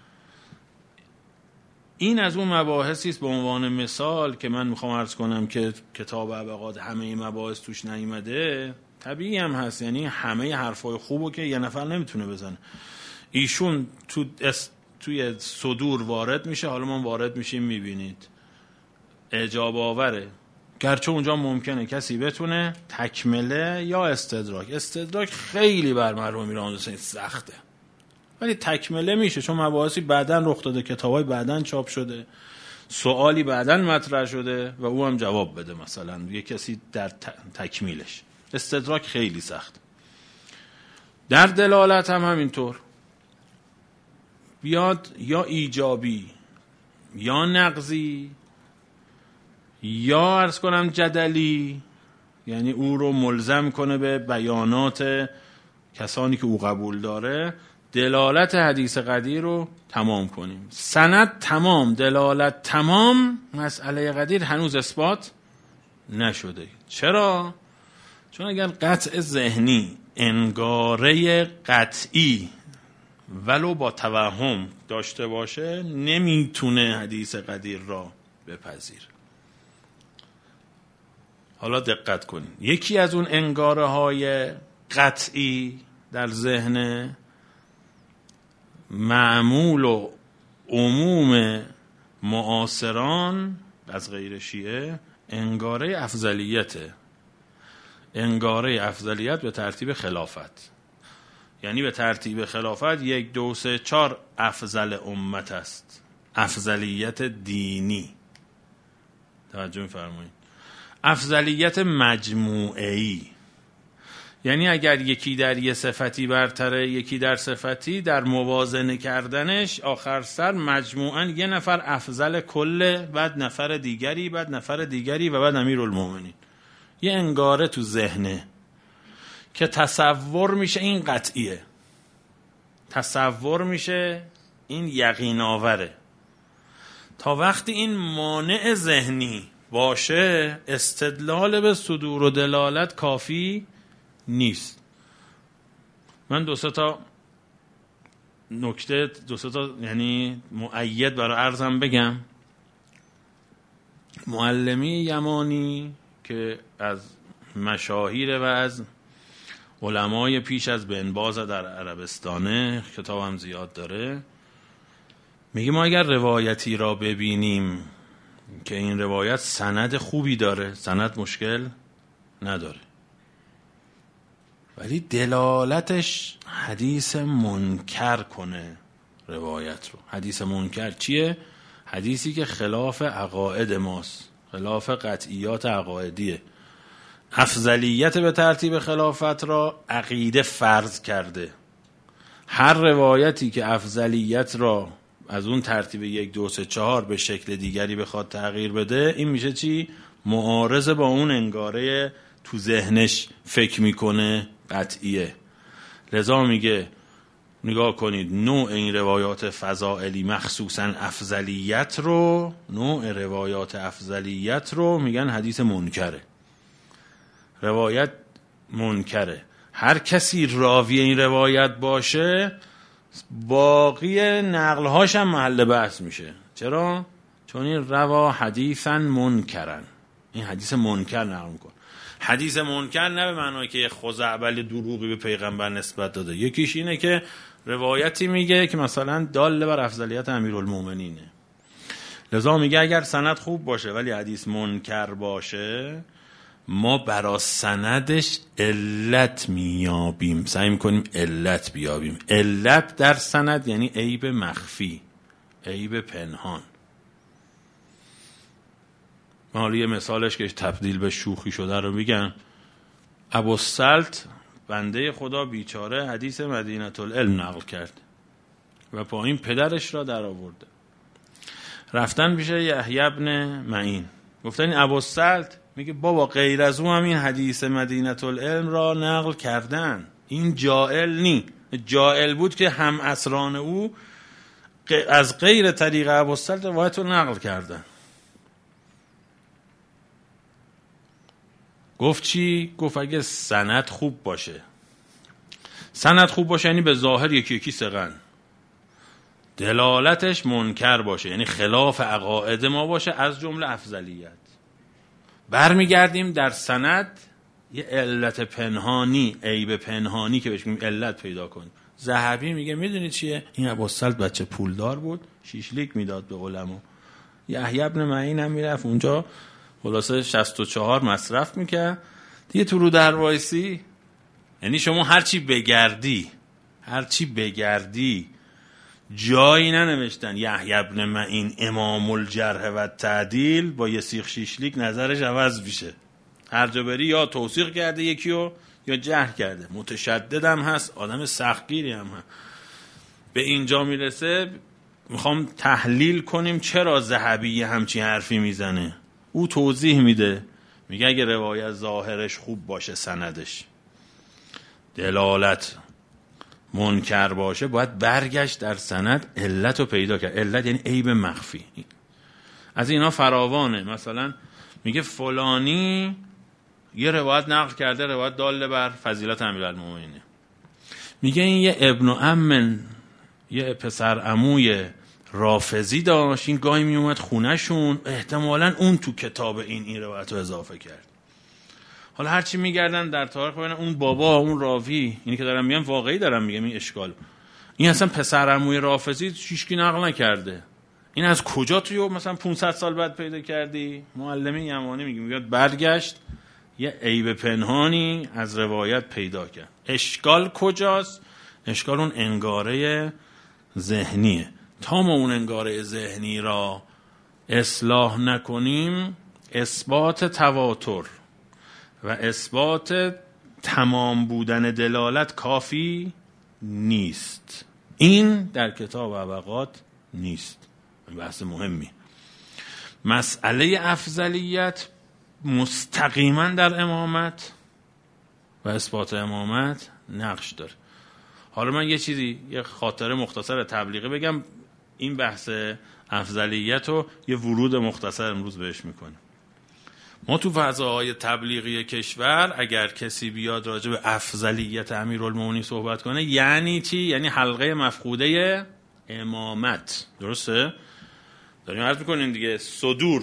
این از اون مباحثی است به عنوان مثال که من میخوام عرض کنم که کتاب ابقات همه این مباحث توش نیامده. طبیعی هم هست، یعنی همه حرفای خوبو که یه نفر نمیتونه بزنه. ایشون تو اس... توی صدور وارد میشه، حالا ما وارد میشیم میبینید اعجاب آوره، گرچه اونجا ممکنه کسی بتونه تکمله یا استدراک. استدراک خیلی بر مرحوم میرحمدی سخته، ولی تکمله میشه چون مباحثی بعداً رخ داده، کتابای بعداً چاپ شده، سوالی بعداً مطرح شده و او هم جواب بده، مثلا یه کسی در تکمیلش. استدراک خیلی سخت. در دلالت هم همینطور، بیاد یا ایجابی یا نقضی یا عرض کنم جدلی، یعنی او رو ملزم کنه به بیانات کسانی که او قبول داره، دلالت حدیث قدیر رو تمام کنیم. سند تمام، دلالت تمام، مسئله قدیر هنوز اثبات نشده. چرا؟ چون اگر قطع ذهنی انگاره قطعی ولو با توهم داشته باشه، نمیتونه حدیث قدیر را بپذیر. حالا دقت کنید، یکی از اون انگاره های قطعی در ذهن معمول و عموم معاصران از غیر شیعه انگاره افضلیته. انگاره افضلیت به ترتیب خلافت، یعنی به ترتیب خلافت یک دو سه چار افضل امت است. افضلیت دینی، توجه می‌فرمایید. افضلیت مجموعه‌ای، یعنی اگر یکی در یه صفتی برتره یکی در صفتی، در موازنه کردنش آخر سر مجموعاً یه نفر افضل کله، بعد نفر دیگری، بعد نفر دیگری و بعد امیرالمومنین. یه انگاره تو ذهنه که تصور میشه این قطعیه، تصور میشه این یقین آوره. تا وقتی این مانع ذهنی باشه، استدلال به صدور و دلالت کافی نیست. من دو سه تا نکته، دو سه تا یعنی مؤید برای عرضم بگم. معلمی یمانی که از مشاهیر و از علمای پیش از بن باز در عربستانه، کتاب هم زیاد داره، میگه ما اگر روایتی را ببینیم که این روایت سند خوبی داره، سند مشکل نداره، ولی دلالتش حدیث منکر کنه روایت رو. حدیث منکر چیه؟ حدیثی که خلاف عقاید ماست، خلاف قطعیات عقایدیه. افضلیت به ترتیب خلافت را عقیده فرض کرده. هر روایتی که افضلیت را از اون ترتیب یک دو سه چهار به شکل دیگری بخواد تغییر بده، این میشه چی؟ معارض با اون انگاره تو ذهنش فکر میکنه قطعیه. لذا میگه نگاه کنید، نوع این روایات فضائلی مخصوصا افضلیت رو، نوع روایات افضلیت رو میگن حدیث منکره، روایت منکره. هر کسی راوی این روایت باشه، باقی نقلهاش هم محل بحث میشه. چرا؟ چون این روا حدیثا منکرن، این حدیث منکر نقل میکن. حدیث منکر نه به معنی که خزعبل دروغی به پیغمبر نسبت داده. یکیش اینه که روایتی میگه که مثلا دال بر افضلیت امیرالمومنینه، لذا میگه اگر سند خوب باشه ولی حدیث منکر باشه، ما برای سندش علت میابیم، سعی میکنیم علت بیابیم. علت در سند یعنی عیب مخفی، عیب پنهان. من حالا یه مثالش که تبدیل به شوخی شده رو میگم. ابوالسلط بنده خدا بیچاره حدیث مدینه العلم نقل کرد و پایین پدرش را در آورده. رفتن پیش یحیی بن معین، گفتن این ابوالسلط، میگه بابا غیر از اون هم این حدیث مدینه العلم را نقل کردن، این جائل نی. جائل بود که هم عصران او از غیر طریق ابوالسلط روایت رو نقل کردن. گفت چی؟ گفت اگه سند خوب باشه، سند خوب باشه یعنی به ظاهر یکی یکی ثقن، دلالتش منکر باشه یعنی خلاف عقاید ما باشه، از جمله افضلیت. برمیگردیم در سند یه علت پنهانی، عیب پنهانی که بهش میگیم علت پیدا کنیم. ذهبی میگه میدونید چیه؟ این ابوالسلط بچه پولدار بود، شیشلیک میداد به علما. یحیی بن معین هم میرفت اونجا خلاصه شصت و چهار مصرف میکرد دیگه تو رو در وایسی. یعنی شما هرچی بگردی هرچی بگردی جایی ننوشتن یحیی بن معین امام الجرح و تعدیل با یه سیخ شیشلیک نظرش عوض میشه. هر جا بری یا توثیق کرده یکیو یا جرح کرده. متشدد هم هست، آدم سختگیری هم هست. به اینجا میرسه میخوام تحلیل کنیم چرا ذهبی همچین حرفی میزنه. او توضیح میده، میگه اگه روایت ظاهرش خوب باشه، سندش دلالت منکر باشه، باید برگشت در سند علت رو پیدا کرد. علت یعنی عیب مخفی. از اینا فراوانه. مثلا میگه فلانی یه روایت نقل کرده، روایت داله بر فضیلت امیرالمومنین. میگه این یه ابن عم، یه پسر عموی رافضی داشت، این گاهی میومد خونهشون، احتمالاً اون تو کتاب این این روایت رو اضافه کرد. حالا هرچی میگردن در تاریخ ببینن اون بابا، اون راوی، اینی که دارم میگم واقعی دارم میگم، این اشکال، این اصلا پسر عموی رافضی هیچکی نقل نکرده. این از کجا توی مثلا پانصد سال بعد پیدا کردی؟ معلم یمانی میگه، میگه برگشت یه عیب پنهانی از روایت پیدا کرد. اشکال کجاست؟ اشکال اون انگاره ذهنیه. تا ما اون انگاره ذهنی را اصلاح نکنیم، اثبات تواتر و اثبات تمام بودن دلالت کافی نیست. این در کتاب ابقات نیست. بحث مهمی. مسئله افضلیت مستقیما در امامت و اثبات امامت نقش داره. حالا من یه چیزی، یه خاطره مختصر تبلیغی بگم، این بحث افضلیت رو یه ورود مختصر امروز بهش میکنیم. ما تو فضاهای تبلیغی کشور اگر کسی بیاد راجع به افضلیت امیرالمومنین صحبت کنه، یعنی چی؟ یعنی حلقه مفقوده امامت. درسته؟ داریم عرض میکنیم دیگه، صدور،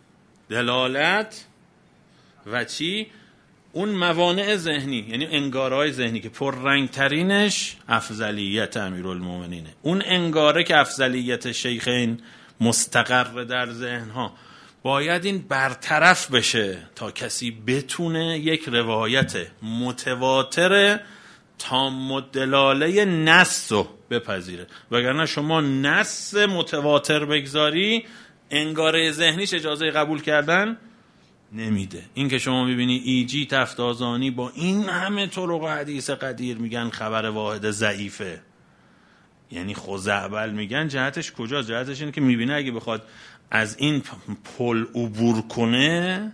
دلالت و چی؟ اون موانع ذهنی، یعنی انگارهای ذهنی که پررنگ ترینش افضلیت امیرالمومنینه. اون انگاره که افضلیت شیخین مستقر در ذهنها، باید این برطرف بشه تا کسی بتونه یک روایت متواتر تام الدلاله نص رو بپذیره. وگرنه شما نص متواتر بگذاری، انگاره ذهنیش اجازه قبول کردن نمیده. این که شما میبینی ایجی تفتازانی با این همه طرق و حدیث قدیر میگن خبر واحد ضعیفه، یعنی خزعبل میگن، جهتش کجاست؟ جهتش اینه که میبینه اگه بخواد از این پل عبور کنه،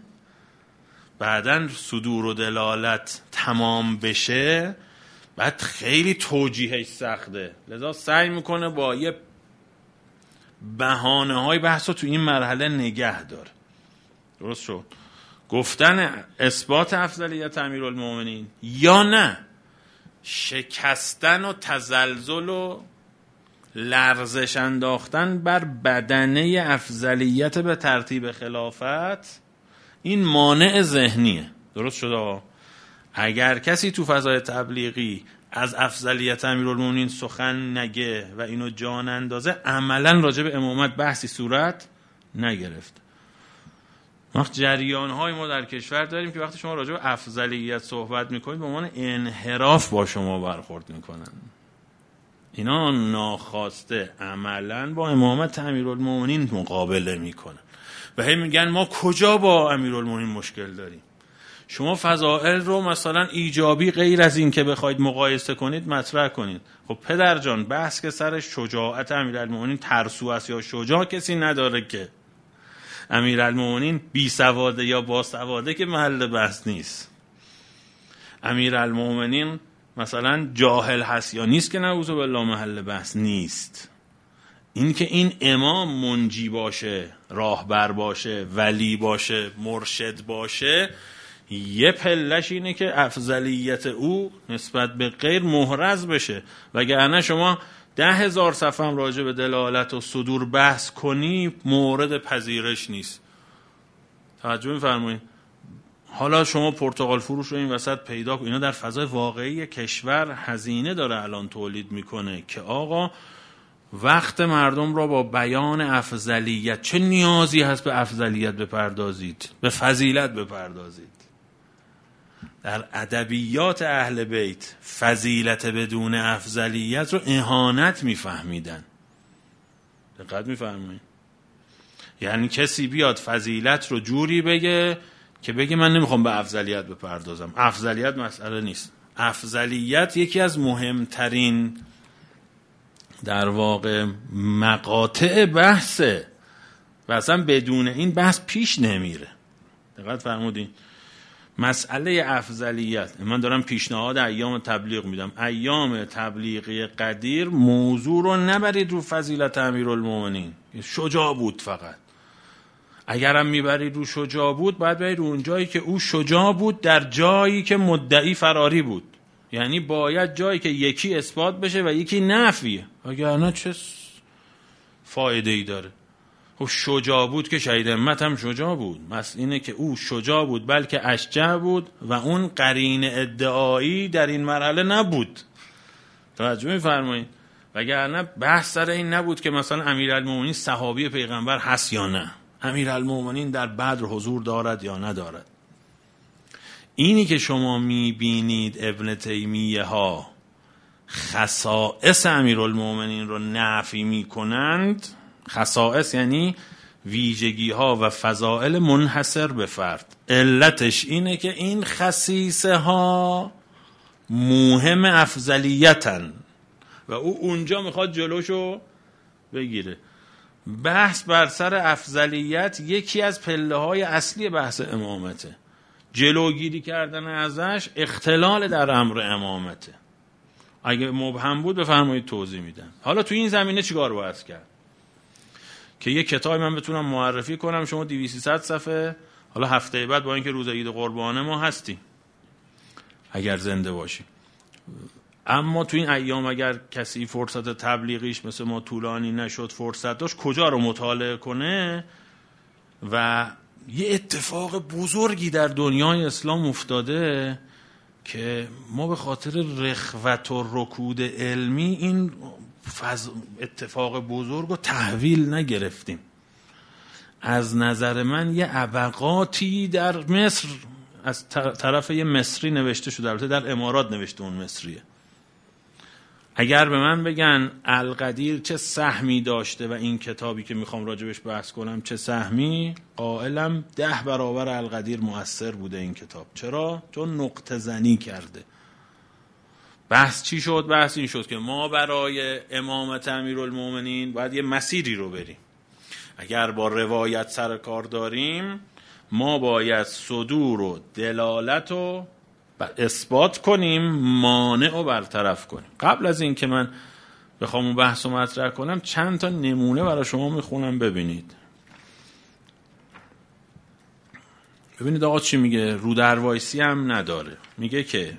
بعدن صدور و دلالت تمام بشه، بعد خیلی توجیهش سخته، لذا سعی میکنه با یه بهانه های بحث رو تو این مرحله نگه داره. درست شد؟ گفتن اثبات افضلیت امیرالمومنین یا نه شکستن و تزلزل و لرزش انداختن بر بدنه افضلیت به ترتیب خلافت، این مانع ذهنیه. درست شد؟ اگر کسی تو فضای تبلیغی از افضلیت امیرالمومنین سخن نگه و اینو جان اندازه، عملا راجع به امامت بحثی صورت نگرفت. وقت جریان‌های ما در کشور داریم که وقتی شما راجع به افضلیت صحبت میکنید به عنوان انحراف با شما برخورد میکنن. اینا ناخواسته عملا با امامت امیرالمومنین مقابله میکنن و هی میگن ما کجا با امیرالمومنین مشکل داریم. شما فضائل رو مثلا ایجابی غیر از این که بخواید مقایسه کنید مطرح کنید. خب پدر جان، بحث که سر شجاعت امیرالمومنین ترسو است یا شجاع کسی نداره که. امیرالمومنین بی سواده یا با سواده که محل بحث نیست. امیرالمومنین مثلا جاهل هست یا نیست که نعوذ بالله محل بحث نیست. این که این امام منجی باشه، راهبر باشه، ولی باشه، مرشد باشه، یه پلش اینه که افضلیت او نسبت به غیر محرز بشه. وگرنه شما ده هزار صفحه هم راجع به دلالت و صدور بحث کنی مورد پذیرش نیست. توجه می‌فرمایید؟ حالا شما پرتقال فروش رو این وسط پیدا کن، اینا در فضای واقعی کشور هزینه داره الان تولید میکنه که آقا وقت مردم را با بیان افضلیت، چه نیازی هست به افضلیت بپردازید، به فضیلت بپردازید. در ادبیات اهل بیت فضیلت بدون افضلیت رو اهانت میفهمیدن. دقت میفرمایید؟ یعنی کسی بیاد فضیلت رو جوری بگه که بگه من نمیخوام به افضلیت بپردازم. افضلیت مسئله نیست. افضلیت یکی از مهمترین در واقع مقاطع بحثه و اصلا بدون این بحث پیش نمیره. دقت فرمودین؟ مسئله افضلیت، من دارم پیشنهاد ایام تبلیغ میدم. ایام تبلیغی قدیر موضوع رو نبرید رو فضیلت امیرالمومنین، شجاع بود فقط. اگرم میبرید رو شجاع بود، باید برید رو اون جایی که او شجاع بود در جایی که مدعی فراری بود. یعنی باید جایی که یکی اثبات بشه و یکی نفیه، وگرنه چه فایده ای داره؟ خب شجاع بود که شهید همت هم شجاع بود. مثل اینه که او شجاع بود بلکه اشجع بود و اون قرین ادعایی در این مرحله نبود. توجه می‌فرمایید؟ وگرنه بحث سر این نبود که مثلا امیرالمومنین صحابی پیغمبر هست یا نه، امیرالمومنین در بدر حضور دارد یا ندارد. اینی که شما میبینید ابن تیمیه ها خصائص امیرالمومنین رو نفی میکنند، خصائص یعنی ویژگی ها و فضائل منحصر به فرد، علتش اینه که این خصیصه ها مهم افضلیتن و او اونجا میخواد جلوشو بگیره. بحث بر سر افضلیت یکی از پله های اصلی بحث امامته. جلوگیری کردن ازش اختلال در امر امامته. اگه مبهم بود بفرمایید توضیح میدم. حالا تو این زمینه چیکار باید کرد؟ که یه کتابی من بتونم معرفی کنم شما دویست سیصد صفحه، حالا هفته بعد با اینکه روز عید قربانه ما هستیم اگر زنده باشیم، اما تو این ایام اگر کسی فرصت تبلیغیش مثل ما طولانی نشد، فرصت داشت کجا رو مطالعه کنه و یه اتفاق بزرگی در دنیای اسلام افتاده که ما به خاطر رخوت و رکود علمی این اتفاق بزرگ رو تحویل نگرفتیم. از نظر من یه ابقاتی در مصر از طرف یه مصری نوشته شده، البته در امارات نوشته اون مصریه. اگر به من بگن القدیر چه سهمی داشته و این کتابی که میخوام راجبش بحث کنم چه سهمی، قائلم ده برابر القدیر مؤثر بوده این کتاب. چرا؟ چون نقطه زنی کرده. بحث چی شد؟ بحث این شد که ما برای امامت امیرالمومنین باید یه مسیری رو بریم. اگر با روایت سر کار داریم، ما باید صدور و دلالت و اثبات کنیم، مانع و برطرف کنیم. قبل از این که من بخوام اون بحث رو مطرح کنم چند تا نمونه برای شما میخونم ببینید. ببینید آقا چی میگه. رو در وایسی هم نداره. میگه که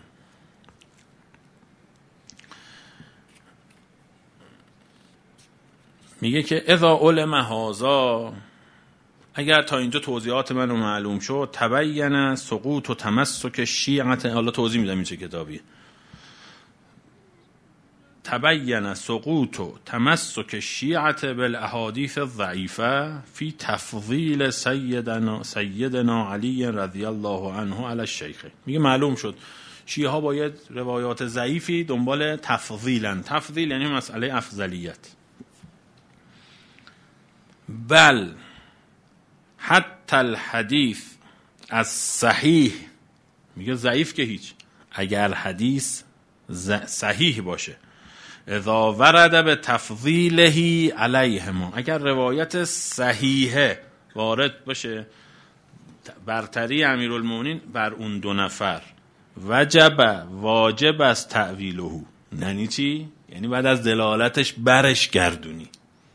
میگه که اذا علم هذا، اگر تا اینجا توضیحات من رو معلوم شد، تبین سقوط و تمسک شیعت، حالا توضیح میدم این چه کتابیه، تبین سقوط و تمسک شیعت بالاحادیث الضعیفه فی تفضیل سیدنا سیدنا علی رضی الله عنه علی الشیخ. میگه معلوم شد شیعه ها باید روایات ضعیفی دنبال تفضیلن. تفضیل یعنی مسئله افضلیت. بل حتی الحدیث از صحیح، میگه ضعیف که هیچ، اگر حدیث صحیح باشه، اذا ورد به تفضیله علیهما، اگر روایت صحیحه وارد باشه برتری امیرالمومنین بر اون دو نفر، وجب واجب از تعویله. یعنی چی؟ یعنی بعد از دلالتش برش گردونی.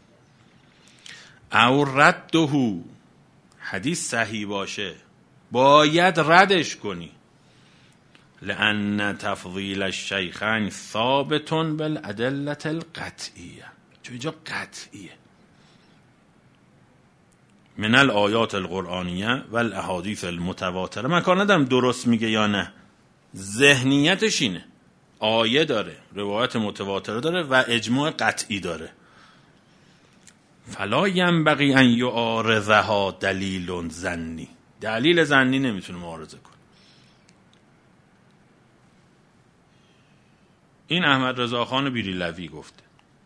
او رده، حدیث صحیح باشه باید ردش کنی. لأن تفضیل الشیخین ثابت بالادله القطعیه، چون اینجا قطعیه. من الآیات القرآنیه و الاحادیث المتواتره. من کار ندارم درست میگه یا نه، ذهنیتش اینه. آیه داره، روایت متواتره داره و اجماع قطعی داره. فلا ینبغی ان یعارضها دلیل ظنی. دلیل ظنی نمیتونه معارضه کنه. این احمد رضا خان بیریلوی گفته.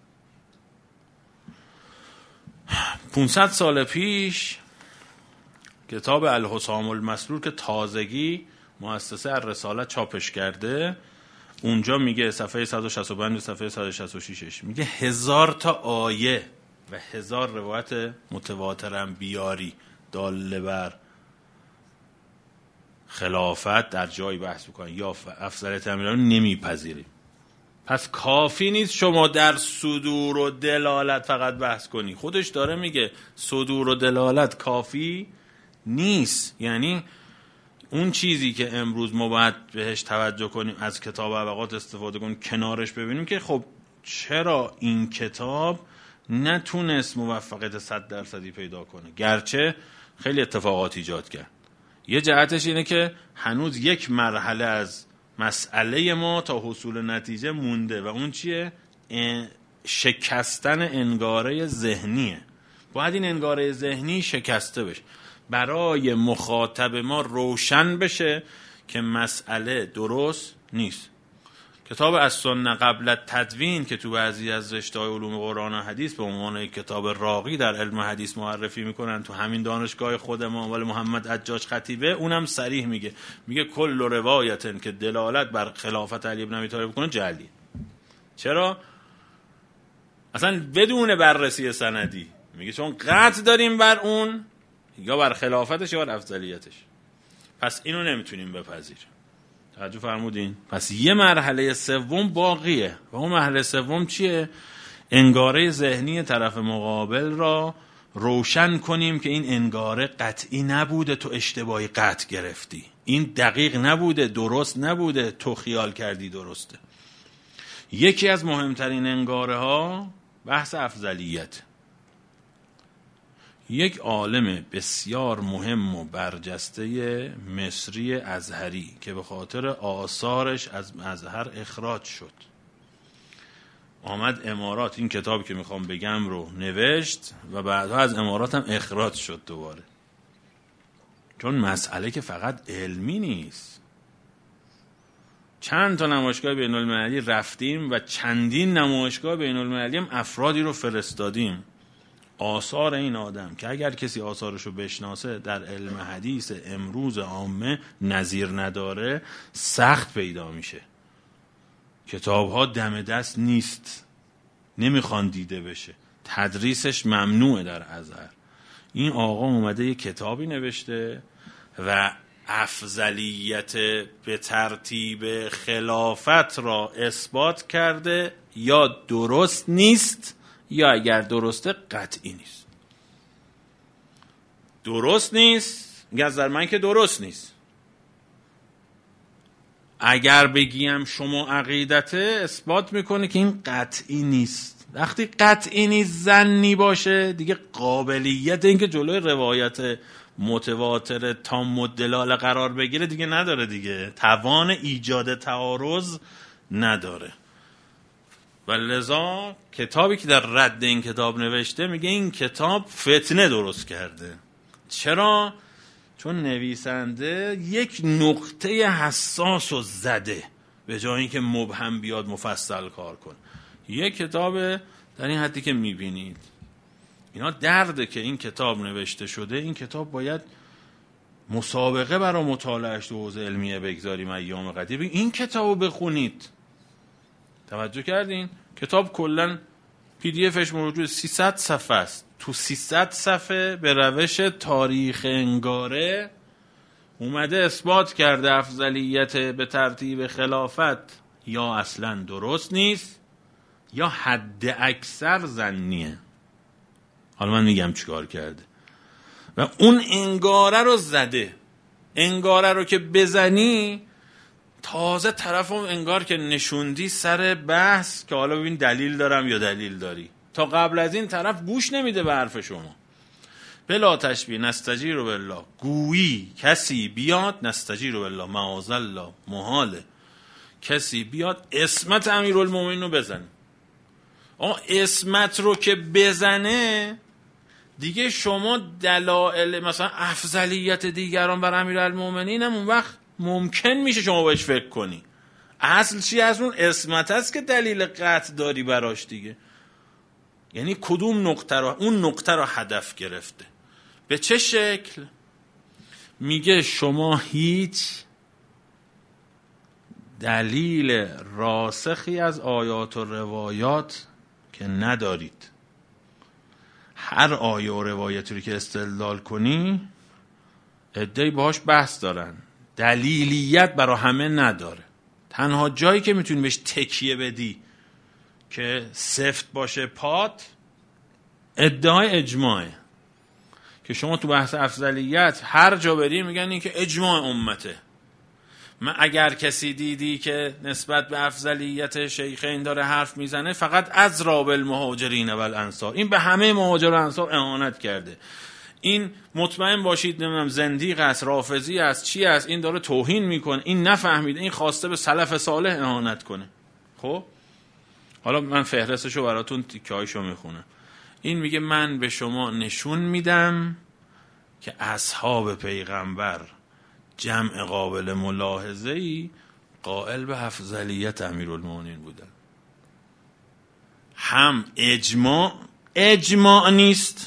پانصد سال پیش کتاب الحسام المسرور که تازگی مؤسسه الرساله چاپش کرده، اونجا میگه صفحه صد و شصت و پنج صفحه صد و شصت و شش میگه هزار تا آیه و هزار روایت متواترم بیاری داله بر خلافت در جای بحث بکنن یا افضلیت امیران، نمیپذیریم. پس کافی نیست شما در صدور و دلالت فقط بحث کنی. خودش داره میگه صدور و دلالت کافی نیست. یعنی اون چیزی که امروز ما باید بهش توجه کنیم، از کتاب ابقات استفاده کنیم، کنارش ببینیم که خب چرا این کتاب نتونست موفقیت صد درصدی پیدا کنه، گرچه خیلی اتفاقات ایجاد کرد. یه جهتش اینه که هنوز یک مرحله از مسئله ما تا حصول نتیجه مونده و اون چیه؟ شکستن انگاره ذهنیه. باید این انگاره ذهنی شکسته بشه، برای مخاطب ما روشن بشه که مسئله درست نیست. کتاب السنه قبل التدوین که تو بعضی از رشته‌های علوم قرآن و حدیث به عنوان کتاب راقی در علم حدیث معرفی میکنن، تو همین دانشگاه خود ما ولی محمد حجاج خطیبه اونم صریح میگه، میگه کل روایتن که دلالت بر خلافت علی بن ابی طالب کنه جعلی. چرا؟ اصلا بدون بررسی سندی. میگه چون قطع داریم بر اون، یا بر خلافتش یا بر افضلیتش، پس اینو نمیتونیم بپذیریم. توجه فرمودین؟ پس یه مرحله سوم باقیه و اون مرحله سوم چیه؟ انگاره ذهنی طرف مقابل را روشن کنیم که این انگاره قطعی نبوده، تو اشتباهی قطع گرفتی، این دقیق نبوده، درست نبوده، تو خیال کردی درسته. یکی از مهمترین انگاره ها بحث افضلیت. یک عالم بسیار مهم و برجسته مصری ازهری که به خاطر آثارش از ازهر اخراج شد، آمد امارات، این کتابی که میخوام بگم رو نوشت و بعدها از امارات هم اخراج شد دوباره. چون مسئله که فقط علمی نیست. چند تا نمایشگاه بین المللی رفتیم و چندین نمایشگاه بین المللی هم افرادی رو فرستادیم. آثار این آدم که اگر کسی آثارشو بشناسه در علم حدیث امروز عامه نظیر نداره، سخت پیدا میشه. کتابها دم دست نیست، نمیخوان دیده بشه، تدریسش ممنوعه در ازهر. این آقا اومده یه کتابی نوشته و افضلیت به ترتیب خلافت را اثبات کرده، یا درست نیست یا اگر درسته قطعی نیست. درست نیست، نظر من که درست نیست. اگر بگیم شما عقیدته، اثبات میکنه که این قطعی نیست. وقتی قطعی نیست، ظنی باشه، دیگه قابلیت اینکه جلوی روایت متواتر تام الدلاله قرار بگیره دیگه نداره، دیگه توان ایجاد تعارض نداره. و لذا کتابی که در رد این کتاب نوشته میگه این کتاب فتنه درست کرده. چرا؟ چون نویسنده یک نقطه حساس و زده به جای اینکه مبهم بیاد مفصل کار کن. یک کتاب در این حدی که میبینید اینا درده که این کتاب نوشته شده. این کتاب باید مسابقه برای مطالعهش تو حوزه علمیه بگذاریم ایام قدیم. این کتابو بخونید. توجه کردین؟ کتاب کلن پی دی افش موجود سیصد صفحه است. تو سیصد صفحه به روش تاریخ انگاره اومده اثبات کرده افضلیت به ترتیب خلافت یا اصلا درست نیست یا حد اکثر ظنیه. حالا من میگم چیکار کرده و اون انگاره رو زده. انگاره رو که بزنی تازه طرف اون انگار که نشوندی سر بحث که حالا ببین دلیل دارم یا دلیل داری. تا قبل از این طرف گوش نمیده به حرف شما. بلا تشبیه نستجیر بالله، گویی کسی بیاد، نستجیر بالله معاذالله محاله کسی بیاد اسمت امیرالمومنین رو بزنه. آقا اسمت رو که بزنه دیگه شما دلایل مثلا افضلیت دیگران بر امیرالمومنین هم اون وقت ممکن میشه شما بهش فکر کنی. اصل چی از اون اسمت هست که دلیل قطع داری براش دیگه. یعنی کدوم نقطه رو، اون نقطه رو هدف گرفته. به چه شکل؟ میگه شما هیچ دلیل راسخی از آیات و روایات که ندارید. هر آیه و روایتی رو که استدلال کنی عده‌ای باهاش بحث دارن، دلیلیت برای همه نداره. تنها جایی که میتونی بهش تکیه بدی که سفت باشه پات ادعای اجماعه، که شما تو بحث افضلیت هر جا بری میگن این که اجماع امته. من اگر کسی دیدی که نسبت به افضلیت شیخین داره حرف میزنه فقط از راب المهاجرین و الانصار، این به همه مهاجر و انصار اهانت کرده. این مطمئن باشید نمیدونم زندیق است، رافضی است، چی است، این داره توهین میکنه، این نفهمیده، این خواسته به سلف صالح اهانت کنه. خب حالا من فهرستشو براتون تیکه‌هایشو میخونم. این میگه من به شما نشون میدم که اصحاب پیغمبر جمع قابل ملاحظه‌ای قائل به افضلیت امیرالمومنین بودن. هم اجماع اجماع نیست،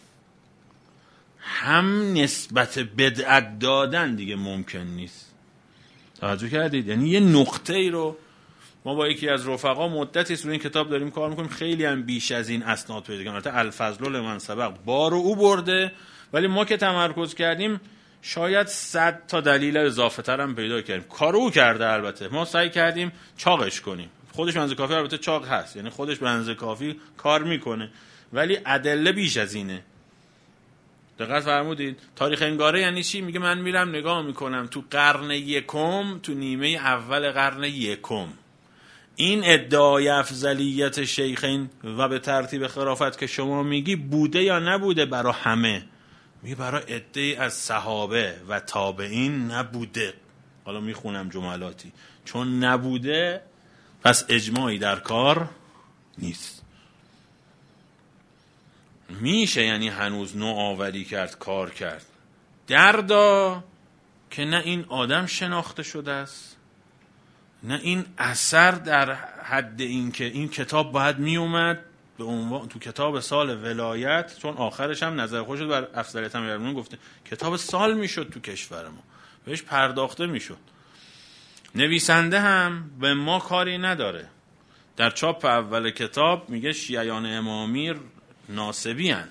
هم نسبت بدعت دادن دیگه ممکن نیست. توجه کردید؟ یعنی یه نقطه ای رو ما با یکی از رفقا مدتی روی این کتاب داریم کار میکنیم، خیلی هم بیش از این اسناد پیدا کردیم. البته الفضل لمن سبق بار او برده، ولی ما که تمرکز کردیم شاید صد تا دلیل اضافه تر هم پیدا کردیم. کارو او کرده، البته ما سعی کردیم چاقش کنیم. خودش به اندازه کافی البته چاق هست، یعنی خودش به اندازه کافی کار میکنه، ولی ادله بیش از اینه. دقت فرمودید؟ تاریخ انگاره یعنی چی؟ میگه من میرم نگاه میکنم تو قرن یکم، تو نیمه اول قرن یکم این ادعای افضلیت شیخین و به ترتیب خلافت که شما میگی بوده یا نبوده برای همه؟ میگه برای عده‌ای از صحابه و تابعین نبوده. حالا میخونم جملاتی. چون نبوده پس اجماعی در کار نیست. میشه یعنی هنوز نوآوری کرد، کار کرد. دردا که نه این آدم شناخته شده است، نه این اثر در حد این که این کتاب باید می اومد به عنوان تو کتاب سال ولایت، چون آخرش هم نظر خودش بر افضلیت امیرالمومنین گفته، کتاب سال میشد تو کشور ما، بهش پرداخته میشد. نویسنده هم به ما کاری نداره. در چاپ اول کتاب میگه شیعیان امامی ناسبی هن.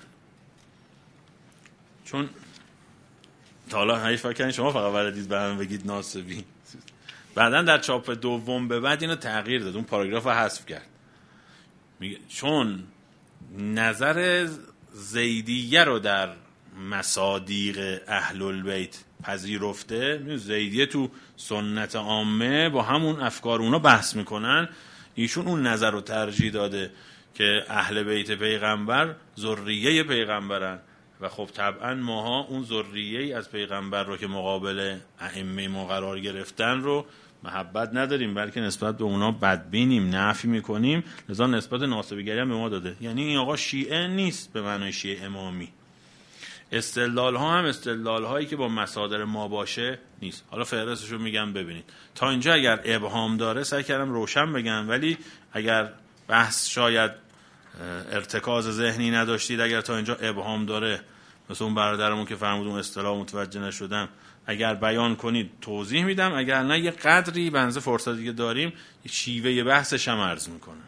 چون تا حالا هیچ فکر کنید شما فقط بلدید به همه بگید ناسبی. بعدن در چاپ دوم به بعد اینو تغییر داد، اون پاراگراف رو حذف کرد. میگه چون نظر زیدیه رو در مصادیق اهل البیت پذیرفته، زیدیه تو سنت عامه با همون افکار اونا بحث میکنن، ایشون اون نظر رو ترجیح داده که اهل بیت پیغمبر ذریه پیغمبرن و خب طبعا ماها اون ذریه از پیغمبر رو که مقابل ائمه ما قرار گرفتن رو محبت نداریم، بلکه نسبت به اونا بدبینیم، نفی میکنیم. لذا نسبت ناسبیگری هم به ما داده. یعنی این آقا شیعه نیست به معنای شیعه امامی. استدلال ها هم استدلال هایی که با مصادر ما باشه نیست. حالا فهرستش رو میگم ببینید. تا اینجا اگر ابهام داره سعی کردم روشن بگم، ولی اگر بحث شاید ارتکاز ذهنی نداشتید، اگر تا اینجا ابهام داره، مثل اون برادرمون که فرمود اون اصطلاح متوجه نشدم، اگر بیان کنید توضیح میدم، اگر نه یه قدری بنز فرصتی که داریم شیوه بحثش هم عرض میکنم.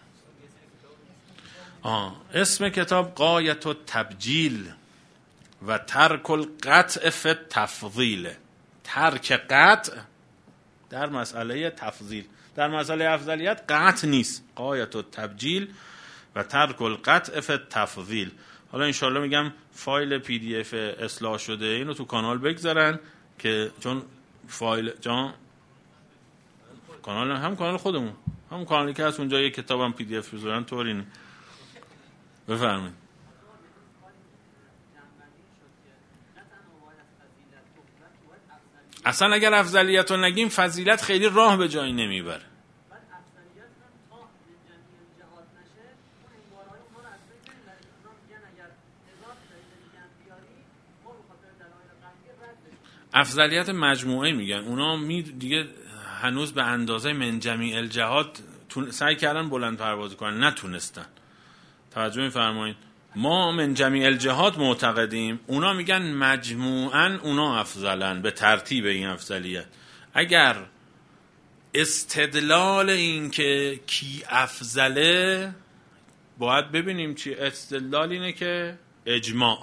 آه. اسم کتاب غایت التبجیل و ترک القطع فی التفضیل. ترک قطع در مسئله تفضیل. در مسئله افضلیت قطع نیست، غایت التبجیل و ترک القطع فی التفضیل. حالا انشالله میگم فایل پی دی اف اصلاح شده اینو تو کانال بگذارن که چون فایل جان کانال هم کانال خودمون هم کانالی که هست اونجا یه کتابم پی دی اف بذارن طوری نه. بفرمایید. اصلا اگر افضلیت رو نگیم فضیلت خیلی راه به جایی نمیبره. افضلیت مجموعه میگن اونا می دیگه هنوز به اندازه من جمیع الجهات سعی کردن بلند پروازی کنن نتونستن. توجه میفرمایید. ما من جمیع الجهات معتقدیم، اونا میگن مجموعاً اونا افضلن به ترتیب این افضلیت. اگر استدلال این که کی افضله باید ببینیم چی استدلال اینه که اجماع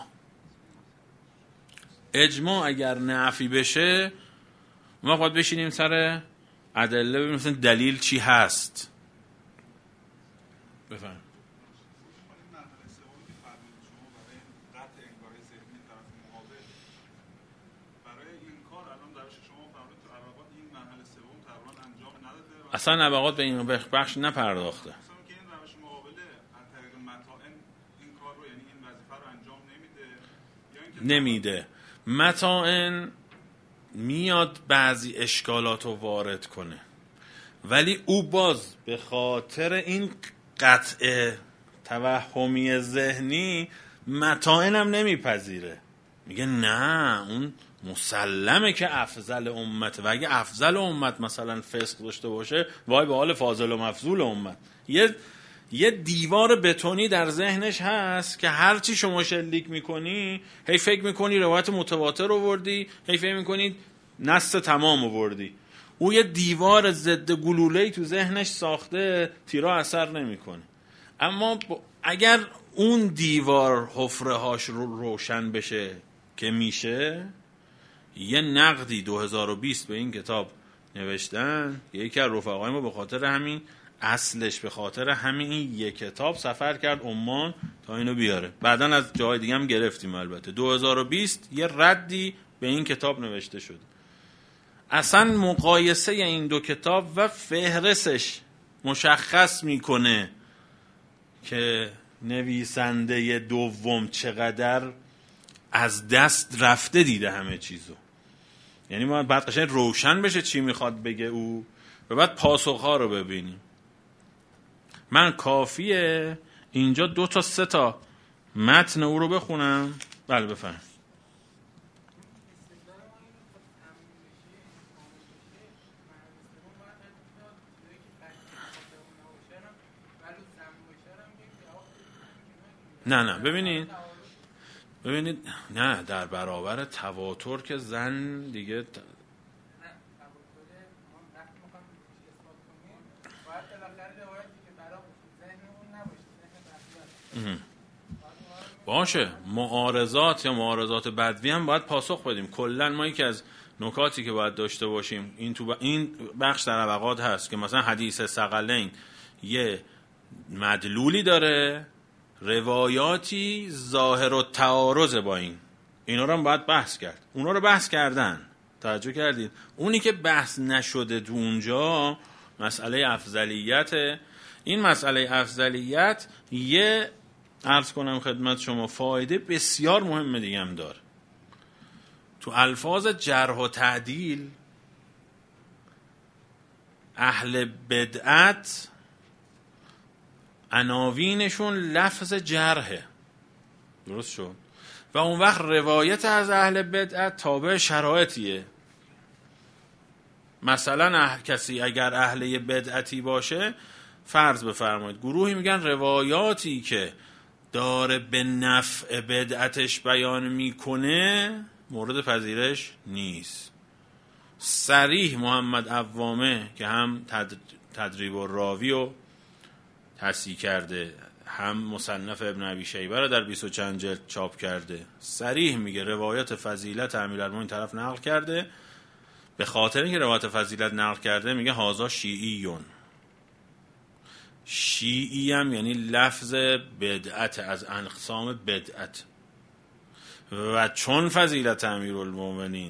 اجماع اگر نفی بشه ما باید بشینیم سر ادله ببینیم مثلا دلیل چی هست. بفهم. اصلا نبغات به این بخش نپرداخته. نمیده. متاعن میاد بعضی اشکالات رو وارد کنه ولی او باز به خاطر این قطع توهمی ذهنی متاعن هم نمیپذیره، میگه نه اون مسلمه که افضل امت و اگه افضل امت مثلا فسق داشته باشه وای به حال فاضل و مفضول امت. یه یه دیوار بتونی در ذهنش هست که هرچی شما شلیک میکنی هی فکر میکنی روایت متواتر آوردی، هی فکر میکنی نص تمام آوردی. او یه دیوار ضد گلوله‌ای تو ذهنش ساخته، تیرا اثر نمیکنه. اما اگر اون دیوار حفره‌هاش رو روشن بشه که میشه، یه نقدی دو هزار و بیست به این کتاب نوشتن، یکی از رفقای ما به خاطر همین اصلش به خاطر همین این یک کتاب سفر کرد عمان تا اینو بیاره. بعدن از جای دیگه هم گرفتیم. البته دو هزار و بیست یه ردی به این کتاب نوشته شد. اصلا مقایسه این دو کتاب و فهرستش مشخص میکنه که نویسنده دوم چقدر از دست رفته دیده همه چیزو. یعنی ما بعد قشنگ روشن بشه چی میخواد بگه او و بعد پاسخها رو ببینیم. من کافیه اینجا دو تا سه تا متن او رو بخونم. بله بفهم. نه نه ببینید ببینید نه در برابر تواتر که زن دیگه ت... باشه معارضات یا معارضات بدوی هم باید پاسخ بدیم. کلا ما یکی از نکاتی که باید داشته باشیم این تو ب... این بخش در طبقات هست که مثلا حدیث ثقلین یه مدلولی داره، روایاتی ظاهر و تعارض با این، اینا رو هم باید بحث کرد. اونا رو بحث کردن، توجه کردید؟ اونی که بحث نشده تو اونجا مسئله افضلیت. این مسئله افضلیت یه عرض کنم خدمت شما فایده بسیار مهم دیگه هم داره. تو الفاظ جرح و تعدیل اهل بدعت عناوینشون لفظ جرحه، درست شد؟ و اون وقت روایت از اهل بدعت تابع شرایطیه. مثلا اهل کسی اگر اهل بدعتی باشه، فرض بفرمایید گروهی میگن روایاتی که داره به نفع بدعتش بیان میکنه مورد پذیرش نیست. صریح محمد عوامه که هم تدریب الراوی و تصحیح کرده، هم مصنف ابن ابی شیبه رو در بیست و چند جلد چاپ کرده، صریح میگه روایت فضیلت امیرالمومنین طرف نقل کرده، به خاطر اینکه روایت فضیلت نقل کرده میگه هازا شیعیون. شیعی هم یعنی لفظ بدعت، از اقسام بدعت. و چون فضیلت امیرالمومنین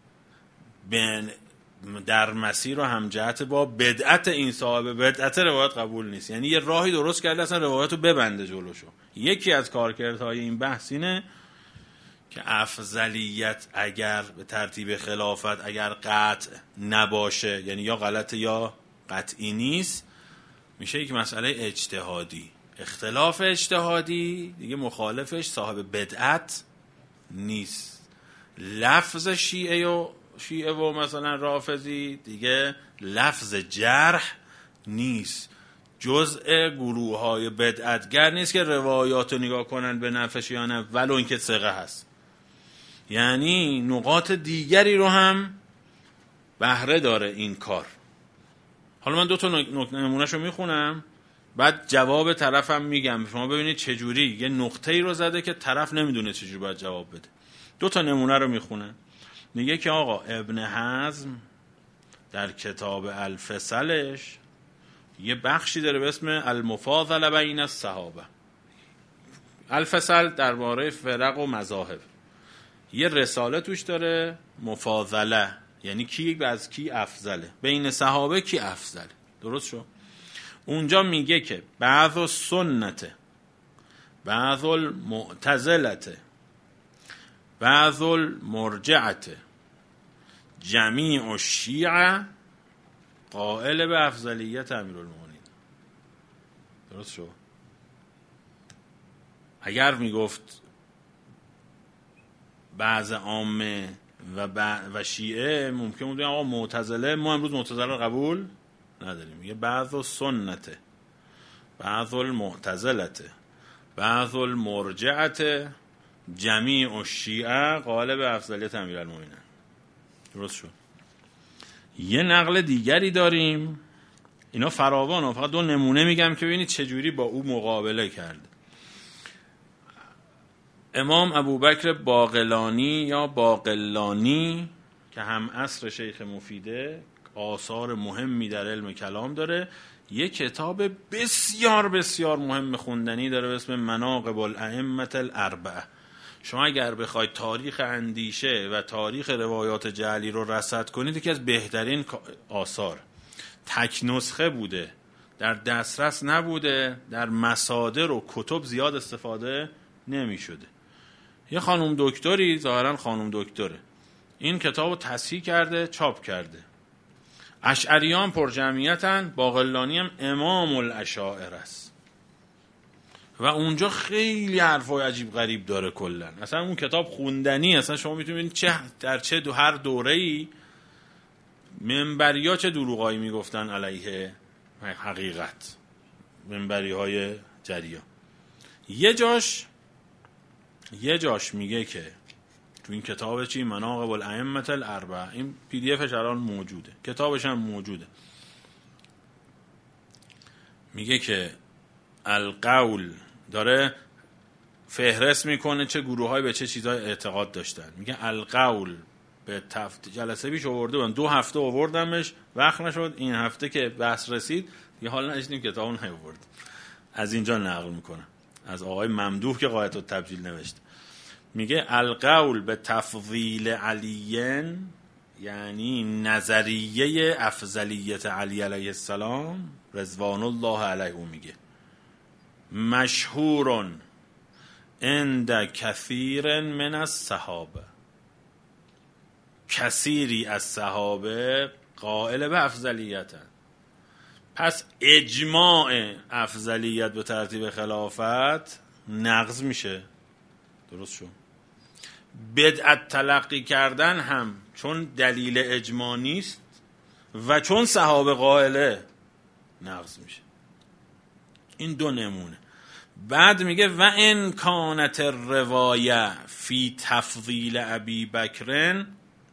در مسیر و همجهت با بدعت این صاحب بدعت، روایت قبول نیست. یعنی یه راهی درست کرده اصلا روایت رو ببنده جلوشو. یکی از کارکردهای این بحث اینه که افضلیت اگر به ترتیب خلافت اگر قطع نباشه، یعنی یا غلط یا قطعی نیست، میشه یک مسئله اجتهادی. اختلاف اجتهادی دیگه مخالفش صاحب بدعت نیست. لفظ شیعه و شیعه و مثلا رافضی دیگه لفظ جرح نیست، جزء گروه های بدعتگر نیست که روایات رو نگاه کنن به نفعش یا نه، ولو اینکه ثقه هست. یعنی نقاط دیگری رو هم بهره داره این کار. حالا من دو تا نمونهشو میخونم، بعد جواب طرفم میگم، شما ببینید چجوری یه نقطه‌ای رو زده که طرف نمیدونه چجوری باید جواب بده. دو تا نمونه رو میخونم. میگه که آقا ابن حزم در کتاب الفصلش یه بخشی داره به اسم المفاضله بین الصحابه. الفصل درباره فرق و مذاهب. یه رساله توش داره مفاضله، یعنی کی از کی افضله، بین صحابه کی افضله. درست شو؟ اونجا میگه که بعض السنت، بعض المعتزله، بعض المرجعه، جمیع الشیعه قائل به افضلیت امیرالمومنین. درست شو؟ اگر میگفت بعض عامه و و شیعه، ممکن بود آقا معتزله، ما امروز معتزله رو قبول نداریم. میگه بعض السنت، بعض المعتزله، بعض المرجعه، جمیع الشیعه قائل به افضلیت امیرالمومنین. درست شد. یه نقل دیگری داریم، اینا فراوانه، فقط دو نمونه میگم که ببینید چجوری با او مقابله کرد. امام ابوبکر باقلانی یا باقلانی که هم عصر شیخ مفیده، آثار مهمی در علم کلام داره، یه کتاب بسیار بسیار مهم خوندنی داره به اسم مناقب الائمه الاربعه. شما اگر بخواید تاریخ اندیشه و تاریخ روایات جعلی رو رصد کنید، یکی از بهترین آثار. تک نسخه بوده، در دسترس نبوده، در مصادر و کتب زیاد استفاده نمی شده. یه خانم دکتری، ظاهرا خانم دکتره، این کتاب رو تصحیح کرده، چاپ کرده. اشعریان پر جمعیتن، باقلانی هم امام الاشاعره است و اونجا خیلی حرفای عجیب غریب داره. کلا اصلا اون کتاب خوندنی، اصلا شما میتونید چه در چه دو هر دوره‌ای منبریا چه دروغایی میگفتن علیه حقیقت، منبری‌های جریان. یه جاش یه جاش میگه که تو این کتاب چی، مناقب الائمه الاربعه، این پی دی افش الان موجوده، کتابش هم موجوده، میگه که القول، داره فهرست میکنه چه گروه‌هایی به چه چیزای اعتقاد داشتن. میگه القول به تفت جلسه بیش آورده بودن، دو هفته آوردمش، وقت نشد. این هفته که بحث رسید یه حال نشدیم کتابو نیاورد. از اینجا نقل میکنه از آقای ممدوح که غایت التبجیل نوشته. میگه القول به تفضیل علیین، یعنی نظریه افضلیت علی علیه السلام رضوان الله علیه، میگه مشهورن عند کثیر من الصحابه، کثیری از صحابه قائل به افضلیتن. پس اجماع افضلیت به ترتیب خلافت نقض میشه. درست شد. بدعت تلقی کردن هم چون دلیل اجماع نیست و چون صحابه قائله نقض میشه. این دو نمونه. بعد میگه و ان کانت الروایه فی تفضیل ابی بکرن،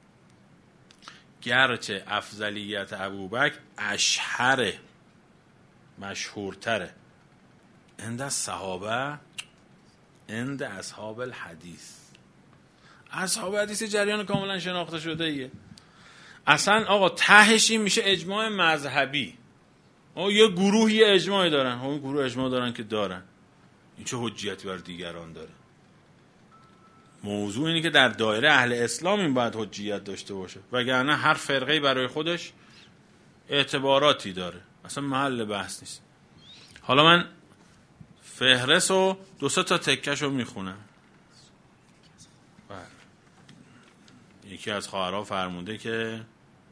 گرچه افضلیت ابوبکر اشهره، مشهورتره، عند صحابه، عند اصحاب الحدیث. اصحاب حدیث جریان کاملا شناخته شده ایه. اصلا آقا تهش این میشه اجماع مذهبی. آقا یه گروهی اجماعی دارن، اون گروه اجماع دارن که دارن، این چه حجیتی بر دیگران داره؟ موضوع اینه که در دایره اهل اسلام این باید حجیت داشته باشه، وگرنه هر فرقه‌ای برای خودش اعتباراتی داره، اصلا محل بحث نیست. حالا من فهرست و دو سه تا تکش رو میخونم. یکی از خواهرها فرموده که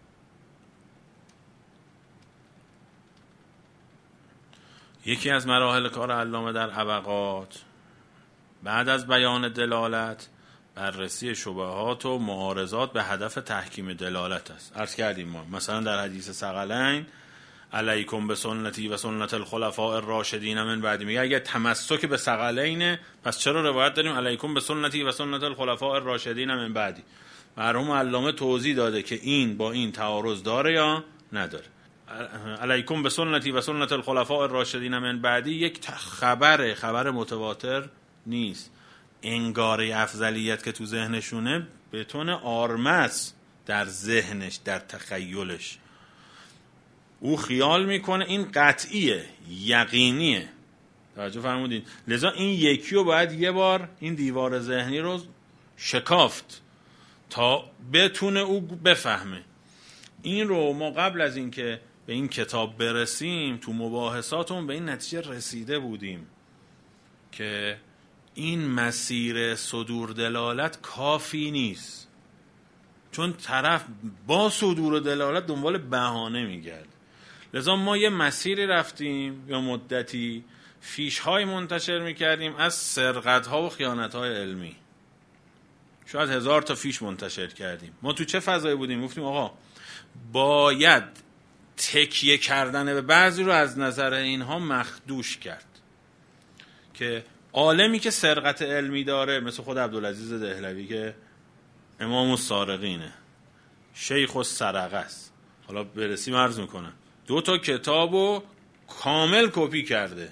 یکی از مراحل کار علامه در ابقات بعد از بیان دلالت بررسی شبهات و معارضات به هدف تحکیم دلالت است. عرض کردیم ما مثلا در حدیث ثقلین علیکم به سنتی و سنت الخلفاء الراشدین من بعدی، میگه اگه تمسک به ثقلینه پس چرا روایت داریم علیکم به سنتی و سنت الخلفاء الراشدین من بعدی؟ مرحوم علامه توضیح داده که این با این تعارض داره یا نداره. علیکم به سنتی و سنت الخلفاء الراشدین من بعدی یک خبره، خبر متواتر نیست. انگاره افضلیت که تو ذهنشونه بتونه آرمس در ذهنش، در تخیلش او خیال میکنه این قطعیه، یقینیه. توجه فرمودین؟ لذا این یکی رو باید یه بار این دیوار ذهنی رو شکافت تا بتونه او بفهمه. این رو ما قبل از این که به این کتاب برسیم تو مباحثاتون به این نتیجه رسیده بودیم که این مسیر صدور دلالت کافی نیست، چون طرف با صدور دلالت دنبال بهانه میگرد. لذا ما یه مسیری رفتیم یا مدتی فیش های منتشر میکردیم از سرقت ها و خیانت های علمی، شاید هزار تا فیش منتشر کردیم. ما تو چه فضایی بودیم؟ گفتیم آقا باید تکیه کردن به بعضی رو از نظر اینها مخدوش کرد که عالمی که سرقت علمی داره مثل خود عبدالعزیز دهلوی که امام السارقینه، شیخ السرقه است، حالا برسیم عرض میکنم دو تا کتابو کامل کپی کرده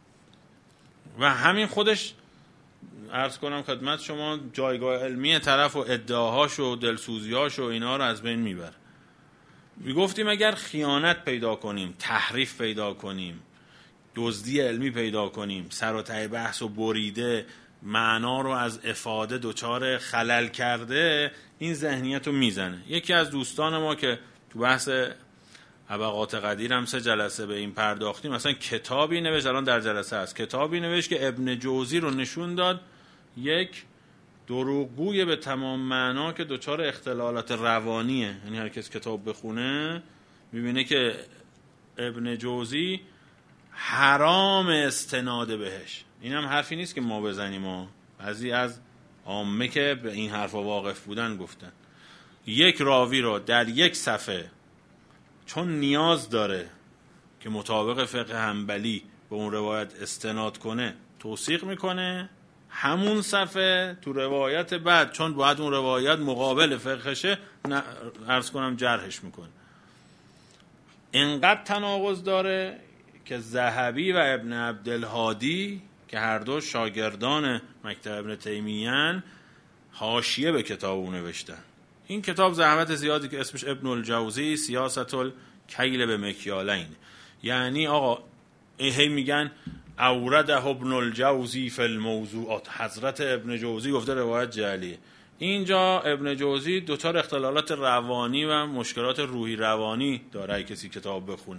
و همین خودش عرض کنم خدمت شما جایگاه علمی طرف و ادعاهاش و دلسوزیاش و اینا رو از بین میبره. میگفتیم اگر خیانت پیدا کنیم، تحریف پیدا کنیم، دزدی علمی پیدا کنیم، سر و ته بحث و بریده، معنا رو از افاده دچار خلل کرده، این ذهنیت رو میزنه. یکی از دوستان ما که تو بحث ابقات قدیر هم سه جلسه به این پرداختیم، مثلا کتابی نوشت، الان در جلسه هست، کتابی نوشت که ابن جوزی رو نشون داد یک دروغگوی به تمام معنا که دچار اختلالات روانیه. یعنی هر کس کتاب بخونه میبینه که ابن جوزی حرام استناد بهش. این هم حرفی نیست که ما بزنیم، ما بعضی از عامه که به این حرفا واقف بودن گفتن یک راوی رو در یک صفحه چون نیاز داره که مطابق فقه حنبلی به اون روایت استناد کنه توثیق میکنه، همون صفحه تو روایت بعد چون باید اون روایت مقابل فقهشه عرض کنم جرحش میکنه. اینقدر تناقض داره که ذهبی و ابن عبدالهادی که هر دو شاگردان مکتب ابن تیمیه‌اند حاشیه به کتاب اون نوشتن. این کتاب زحمت زیادی که اسمش ابن الجوزی سیاست الکیل به مکیالین، یعنی آقا هی میگن اورده ابن الجوزی فی الموضوعات، حضرت ابن جوزی گفته روایت جعلیه. اینجا ابن جوزی دوچار اختلالات روانی و مشکلات روحی روانی داره کسی کتاب بخونه.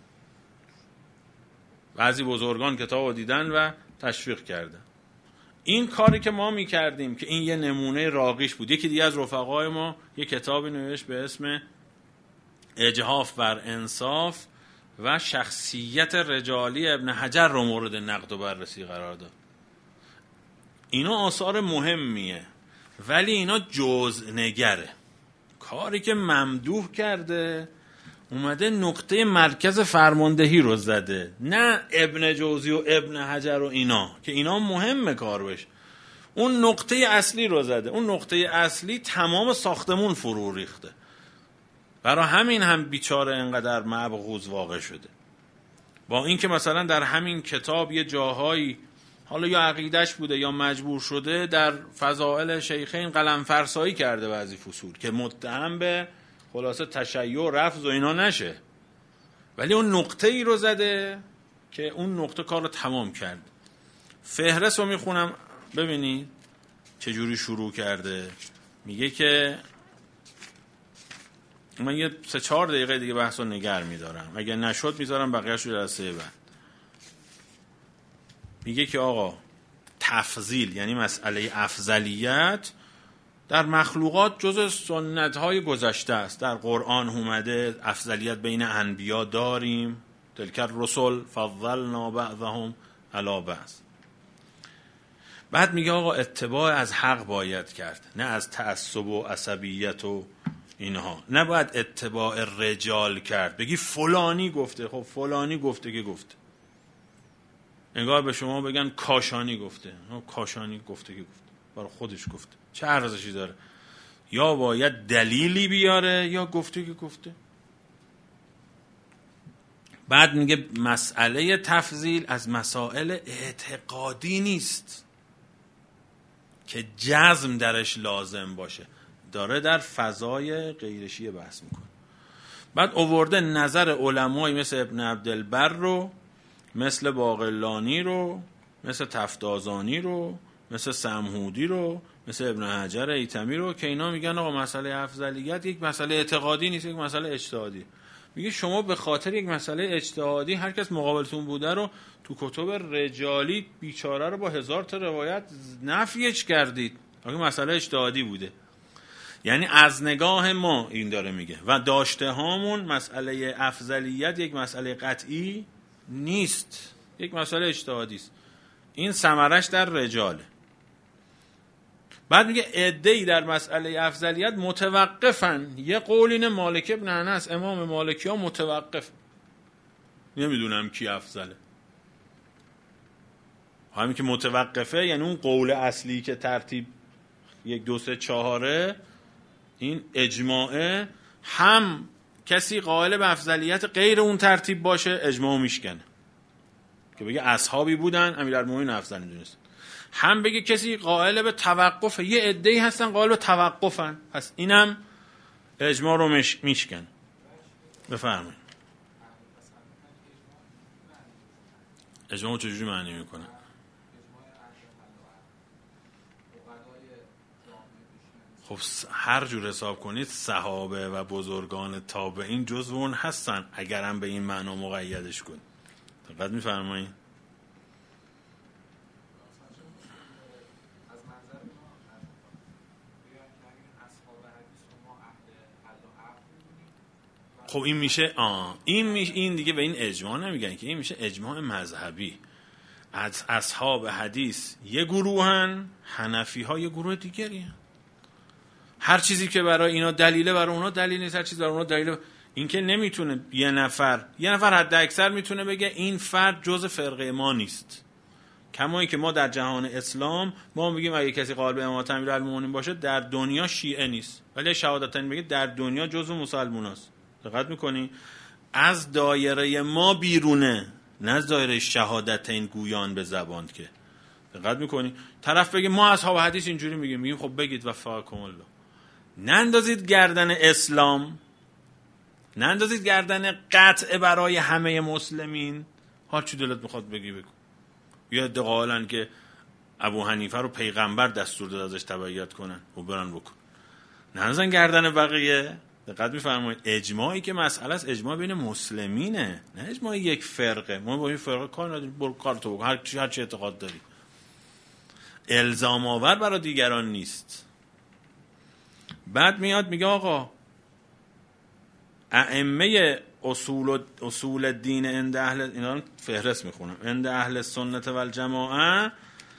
بعضی بزرگان کتاب رو دیدن و تشویق کردن. این کاری که ما میکردیم که این یه نمونه راقیش بود. یکی دیگه از رفقای ما یه کتابی نوشت به اسم اجحاف بر انصاف و شخصیت رجالی ابن حجر رو مورد نقد و بررسی قرار داد. اینا آثار مهمیه ولی اینا جزءنگره. کاری که ممدوح کرده اومده نقطه مرکز فرماندهی رو زده، نه ابن جوزی و ابن حجر و اینا که اینا مهمه کار بشه، اون نقطه اصلی رو زده. اون نقطه اصلی تمام ساختمون فرو ریخته، برای همین هم بیچاره انقدر مبغوض واقع شده. با اینکه مثلا در همین کتاب یه جاهایی حالا یا عقیدش بوده یا مجبور شده در فضائل شیخین قلم فرسایی کرده بعضی فصول که متهم به خلاصه تشیع و رفض و اینا نشه، ولی اون نقطه ای رو زده که اون نقطه کار رو تمام کرد. فهرست رو میخونم ببینید چجوری شروع کرده. میگه که من یه سه چهار دقیقه دیگه بحث رو نگر میدارم، اگه نشد میذارم بقیه‌اش رو جلسه بعد. میگه که آقا تفضیل یعنی مسئله افضلیت در مخلوقات جز سنت‌های گذشته است. در قرآن اومده افضلیت بین انبیا داریم، تلک الرسل فضلنا بعضهم علی بعض. بعد میگه آقا اتباع از حق باید کرد، نه از تعصب و عصبیت و اینها. نباید اتباع رجال کرد، بگی فلانی گفته. خب فلانی گفته که گفته، انگار به شما بگن کاشانی گفته. کاشانی گفته که گفته، برای خودش گفته، چه ارزشی داره؟ یا باید دلیلی بیاره یا گفته که گفته. بعد میگه مسئله تفضیل از مسائل اعتقادی نیست که جزم درش لازم باشه، داره در فضای غیر شیعه بحث میکنه. بعد آورده نظر علمایی مثل ابن عبدالبر رو، مثل باقلانی رو، مثل تفتازانی رو، مثل سمهودی رو، مثل ابن حجر ایتمی رو که اینا میگن آقا مسئله افضلیت یک مسئله اعتقادی نیست، یک مسئله اجتهادی. میگه شما به خاطر یک مسئله اجتهادی هر کس مقابلتون بوده رو تو کتب رجالی بیچاره رو با هزار تا روایت نفیش کردید، اگه مسئله اجتهادی بوده. یعنی از نگاه ما این داره میگه و داشته هامون مسئله افضلیت یک مسئله قطعی نیست، یک مسئله اجتهادی است. این ثمرش در رجاله. بعد میگه عده‌ای در مسئله افضلیت متوقفن. یه قول اینه مالک ابن انس، امام مالکی ها متوقف، نمیدونم کی افضله. همین که متوقفه یعنی اون قول اصلی که ترتیب یک دو سه چهاره، این اجماعه، هم کسی قائل به افضلیت غیر اون ترتیب باشه اجماع میشکنه که بگه اصحابی بودن امیرالمومنین افضل میدونست، هم بگه کسی قائل به توقف، یه عده‌ای هستن قائل به توقفن، پس اینم اجماع رو مش... میشکن. بفرمایید. اجماع رو چجوری معنی میکنه؟ خب هر جور حساب کنید صحابه و بزرگان تابعین جزو اون هستن، اگرم به این معنا مقیدش کنید. دقت میفرمایید؟ خب این میشه آه این میشه این دیگه به این اجماع نمیگن که، این میشه اجماع مذهبی. از اصحاب حدیث یه گروهن، حنفی ها یه گروه دیگری هن. هر چیزی که برای اینا دلیله برای اونا دلیل نیست، هر چیز برای اونا دلیله. این که نمیتونه یه نفر یه نفر حد اکثر میتونه بگه این فرد جز فرقه ما نیست. کما اینکه ما در جهان اسلام ما میگیم اگه کسی قائل به امامت امیرالمومنین باشه در دنیا شیعه نیست، ولی شهادتاً میگه در دنیا جزو مسلماناست. دقت میکنی؟ از دایره ما بیرونه، نه از دایره شهادتین گویان به زبان. که دقت میکنی؟ طرف بگه ما اصحاب حدیث اینجوری میگیم، میگیم خب بگید وفقکم الله. نندازید گردن اسلام، نندازید گردن قطع برای همه مسلمین. هر چی دلت میخواد بگی بگو. یا ادعا که ابو حنیفه رو پیغمبر دستور داد ازش تبعیت کنن و برن بکن. نندازن گردن بقیه. دقت میفرمایید؟ اجماعی که مسئله است اجماع بین مسلمینه، نه اجماع یک فرقه. ما با این فرقه کار نداریم، برو کارتو بکن، هر چی هر چی اعتقاد داری. الزام آور برای دیگران نیست. بعد میاد میگه آقا ائمه اصول اصول دین عند اهل، اینا رو فهرست میخونم، عند اهل سنت و الجماعه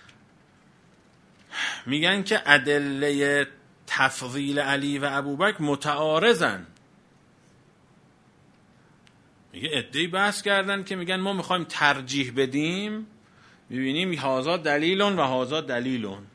میگن که ادله تفضیل علی و ابوبکر متعارضن. میگه ادعی بحث کردن که میگن ما میخوایم ترجیح بدیم، میبینیم هازا دلیلون و هازا دلیلون،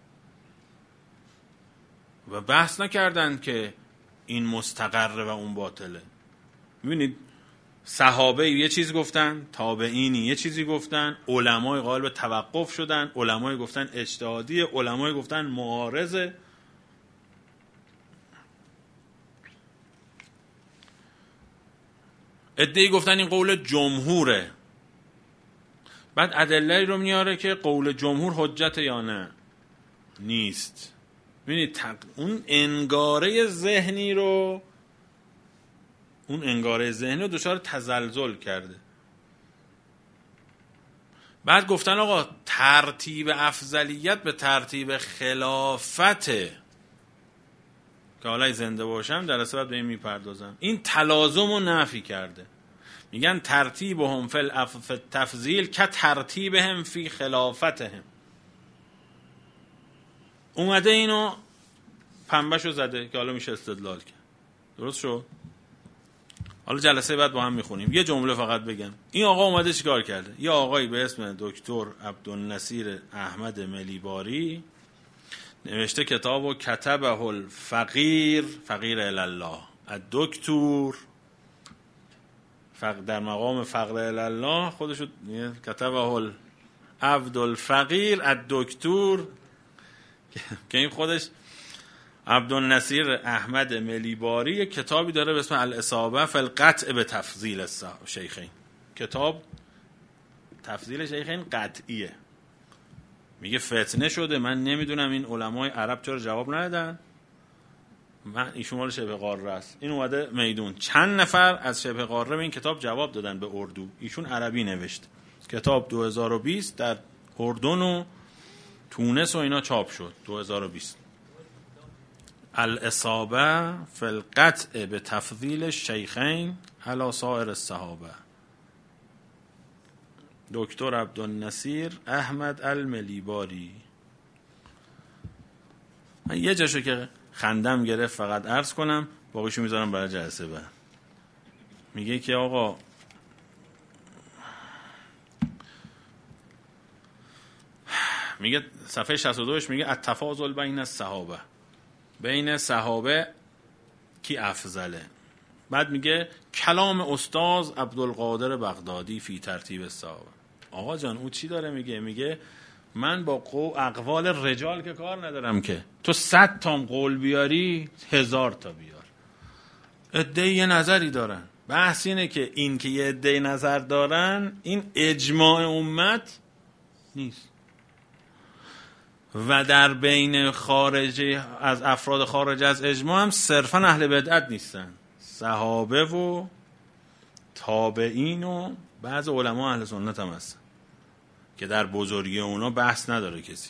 و بحث نکردن که این مستقره و اون باطله. میبینید صحابه یه چیز گفتن، تابعینی یه چیزی گفتن، علمای قائل به توقف شدن، علمای گفتن اجتهادی، علمای گفتن معارضه. عده‌ای گفتن این قول جمهوره. بعد ادله رو میاره که قول جمهور حجت یا نه نیست. ببینید تق... اون انگاره ذهنی رو اون انگاره ذهنی رو دچار تزلزل کرده. بعد گفتن آقا ترتیب افضلیت به ترتیب خلافته که حالا زنده باشم در اصل به این میپردازم. این تلازم رو نفی کرده. میگن ترتیبهم فی التفضیل که ترتیبهم فی خلافتهم. اومده اینو پنبهشو زده که حالا میشه استدلال کرد. درست شد؟ حالا جلسه بعد با هم میخونیم. یه جمله فقط بگم. این آقا اومده چیکار کرده؟ یه آقایی به اسم دکتر عبدالنصیر احمد ملیباری نوشته کتابو کتبه الفقیر فقیر الله الدکتر فقر در مقام فقر الله خودشو کتبه عبدالفقیر الدکتر که این خودش عبدالنصیر احمد ملیباری کتابی داره به اسم الاصابه فی القطع به تفضیل شیخین. کتاب تفضیل شیخین قطعیه. میگه فتنه شده، من نمیدونم این علمای عرب چرا جواب ندادن. من ایشون مال شبه قاره است، این اومده میدون. چند نفر از شبه قاره به این کتاب جواب دادن به اردو. ایشون عربی نوشت. کتاب دو هزار و بیست در اردن و تونس و اینا چاپ شد. دو هزار و بیست الاصابه فی القطع به تفضیل شیخین علی سایر الصحابه، دکتر عبدالنصیر احمد الملیباری. من یه جاشو که خندم گرفت فقط عرض کنم، باقیشو میذارم برای جلسه بعد. میگه که آقا میگه صفحه شصت و دو میگه التفاضل بین الصحابه، بین صحابه کی افضله. بعد میگه کلام استاد عبدالقادر بغدادی فی ترتیب الصحابه. آقا جان او چی داره میگه؟ میگه من با اقوال رجال که کار ندارم که تو صد تا قول بیاری هزار تا بیار. عده‌ای یه نظری دارن. بحث اینه که این که یه عده‌ای نظر دارن این اجماع امت نیست. و در بین خارجی از افراد خارج از اجماع هم صرفا اهل بدعت نیستن، صحابه و تابعین و بعض علما اهل سنت هم هستن که در بزرگی اونا بحث نداره کسی.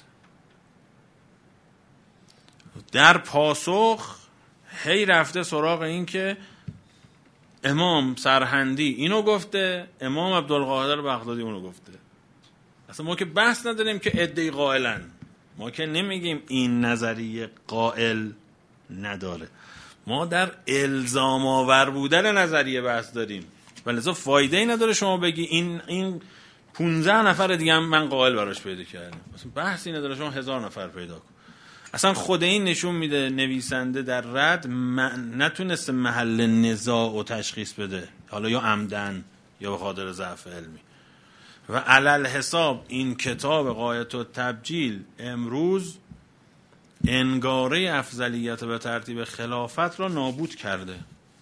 در پاسخ هی رفته سراغ این که امام سرهندی اینو گفته، امام عبدالقادر بغدادی اونو گفته. اصلا ما که بحث نداریم که عده‌ای قائلن، ما که نمیگیم این نظریه قائل نداره، ما در الزام آور بودن نظریه بحث داریم. ولذا فایده ای نداره شما بگی این این پونزده نفر دیگه هم من قائل براش پیدا کردم. اصلا بحثی نداره شما هزار نفر پیدا کن. اصلا خود این نشون میده نویسنده در رد نتونسته محل نزاع و تشخیص بده، حالا یا عمدن یا به خاطر ضعف علمی. و علل حساب این کتاب غایت التبجیل امروز انگاره افضلیت به ترتیب خلافت را نابود کرده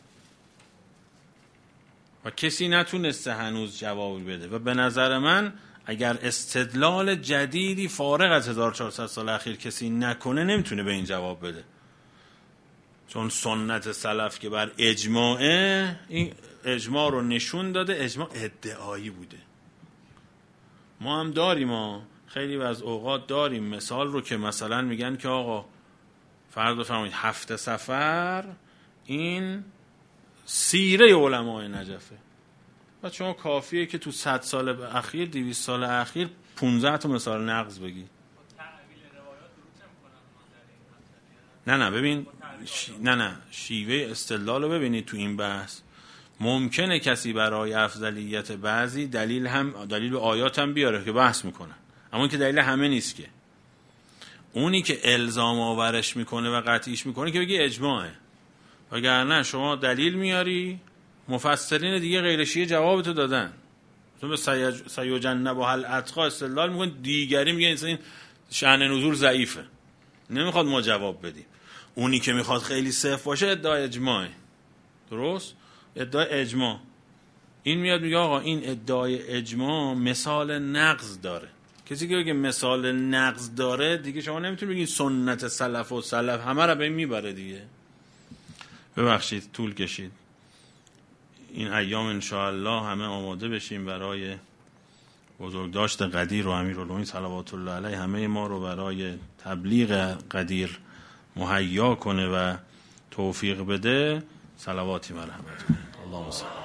و کسی نتونسته هنوز جواب بده. و به نظر من اگر استدلال جدیدی فارغ از هزار و چهارصد سال اخیر کسی نکنه نمیتونه به این جواب بده، چون سنت سلف که بر اجماعه، این اجماع رو نشون داده. اجماع ادعایی بوده. ما هم داریم، ما خیلی از اوقات داریم مثال رو که مثلا میگن که آقا فرض بفرمایید هفت سفر این سیره علمای نجفه. و شما کافیه که تو صد سال اخیر، دویست سال اخیر پونزده تا مثال نقض بگی. نه نه ببین ش... نه نه شیوه استدلال رو ببینید تو این بحث. ممکنه کسی برای افضلیت بعضی دلیل هم دلیل و آیات هم بیاره که بحث میکنه، اما که دلیل همه نیست. که اونی که الزام آورش میکنه و قطعیش میکنه که بگی اجماعه، وگرنه شما دلیل میاری مفسرین دیگه غیر شیعه جوابتو دادن، تو به سیجنب و هل اتقا استدلال میکن، دیگری میگن این شأن نزول ضعیفه، نمیخواد ما جواب بدیم. اونی که میخواد خیلی صحیح باشه ادعای اجماعه. درست؟ ادعای اجماع. این میاد میگه آقا این ادعای اجماع مثال نقض داره. کسی که بگه مثال نقض داره دیگه شما نمیتونید بگید سنت سلف و سلف همه را به این میبره دیگه. ببخشید طول کشید. این ایام انشاءالله همه آماده بشیم برای بزرگداشت قدیر و امیرالمومنین صلوات الله علیه، همه ما رو برای تبلیغ قدیر مهیا کنه و توفیق بده. صلواتی مرحمت کنه. اللهم صل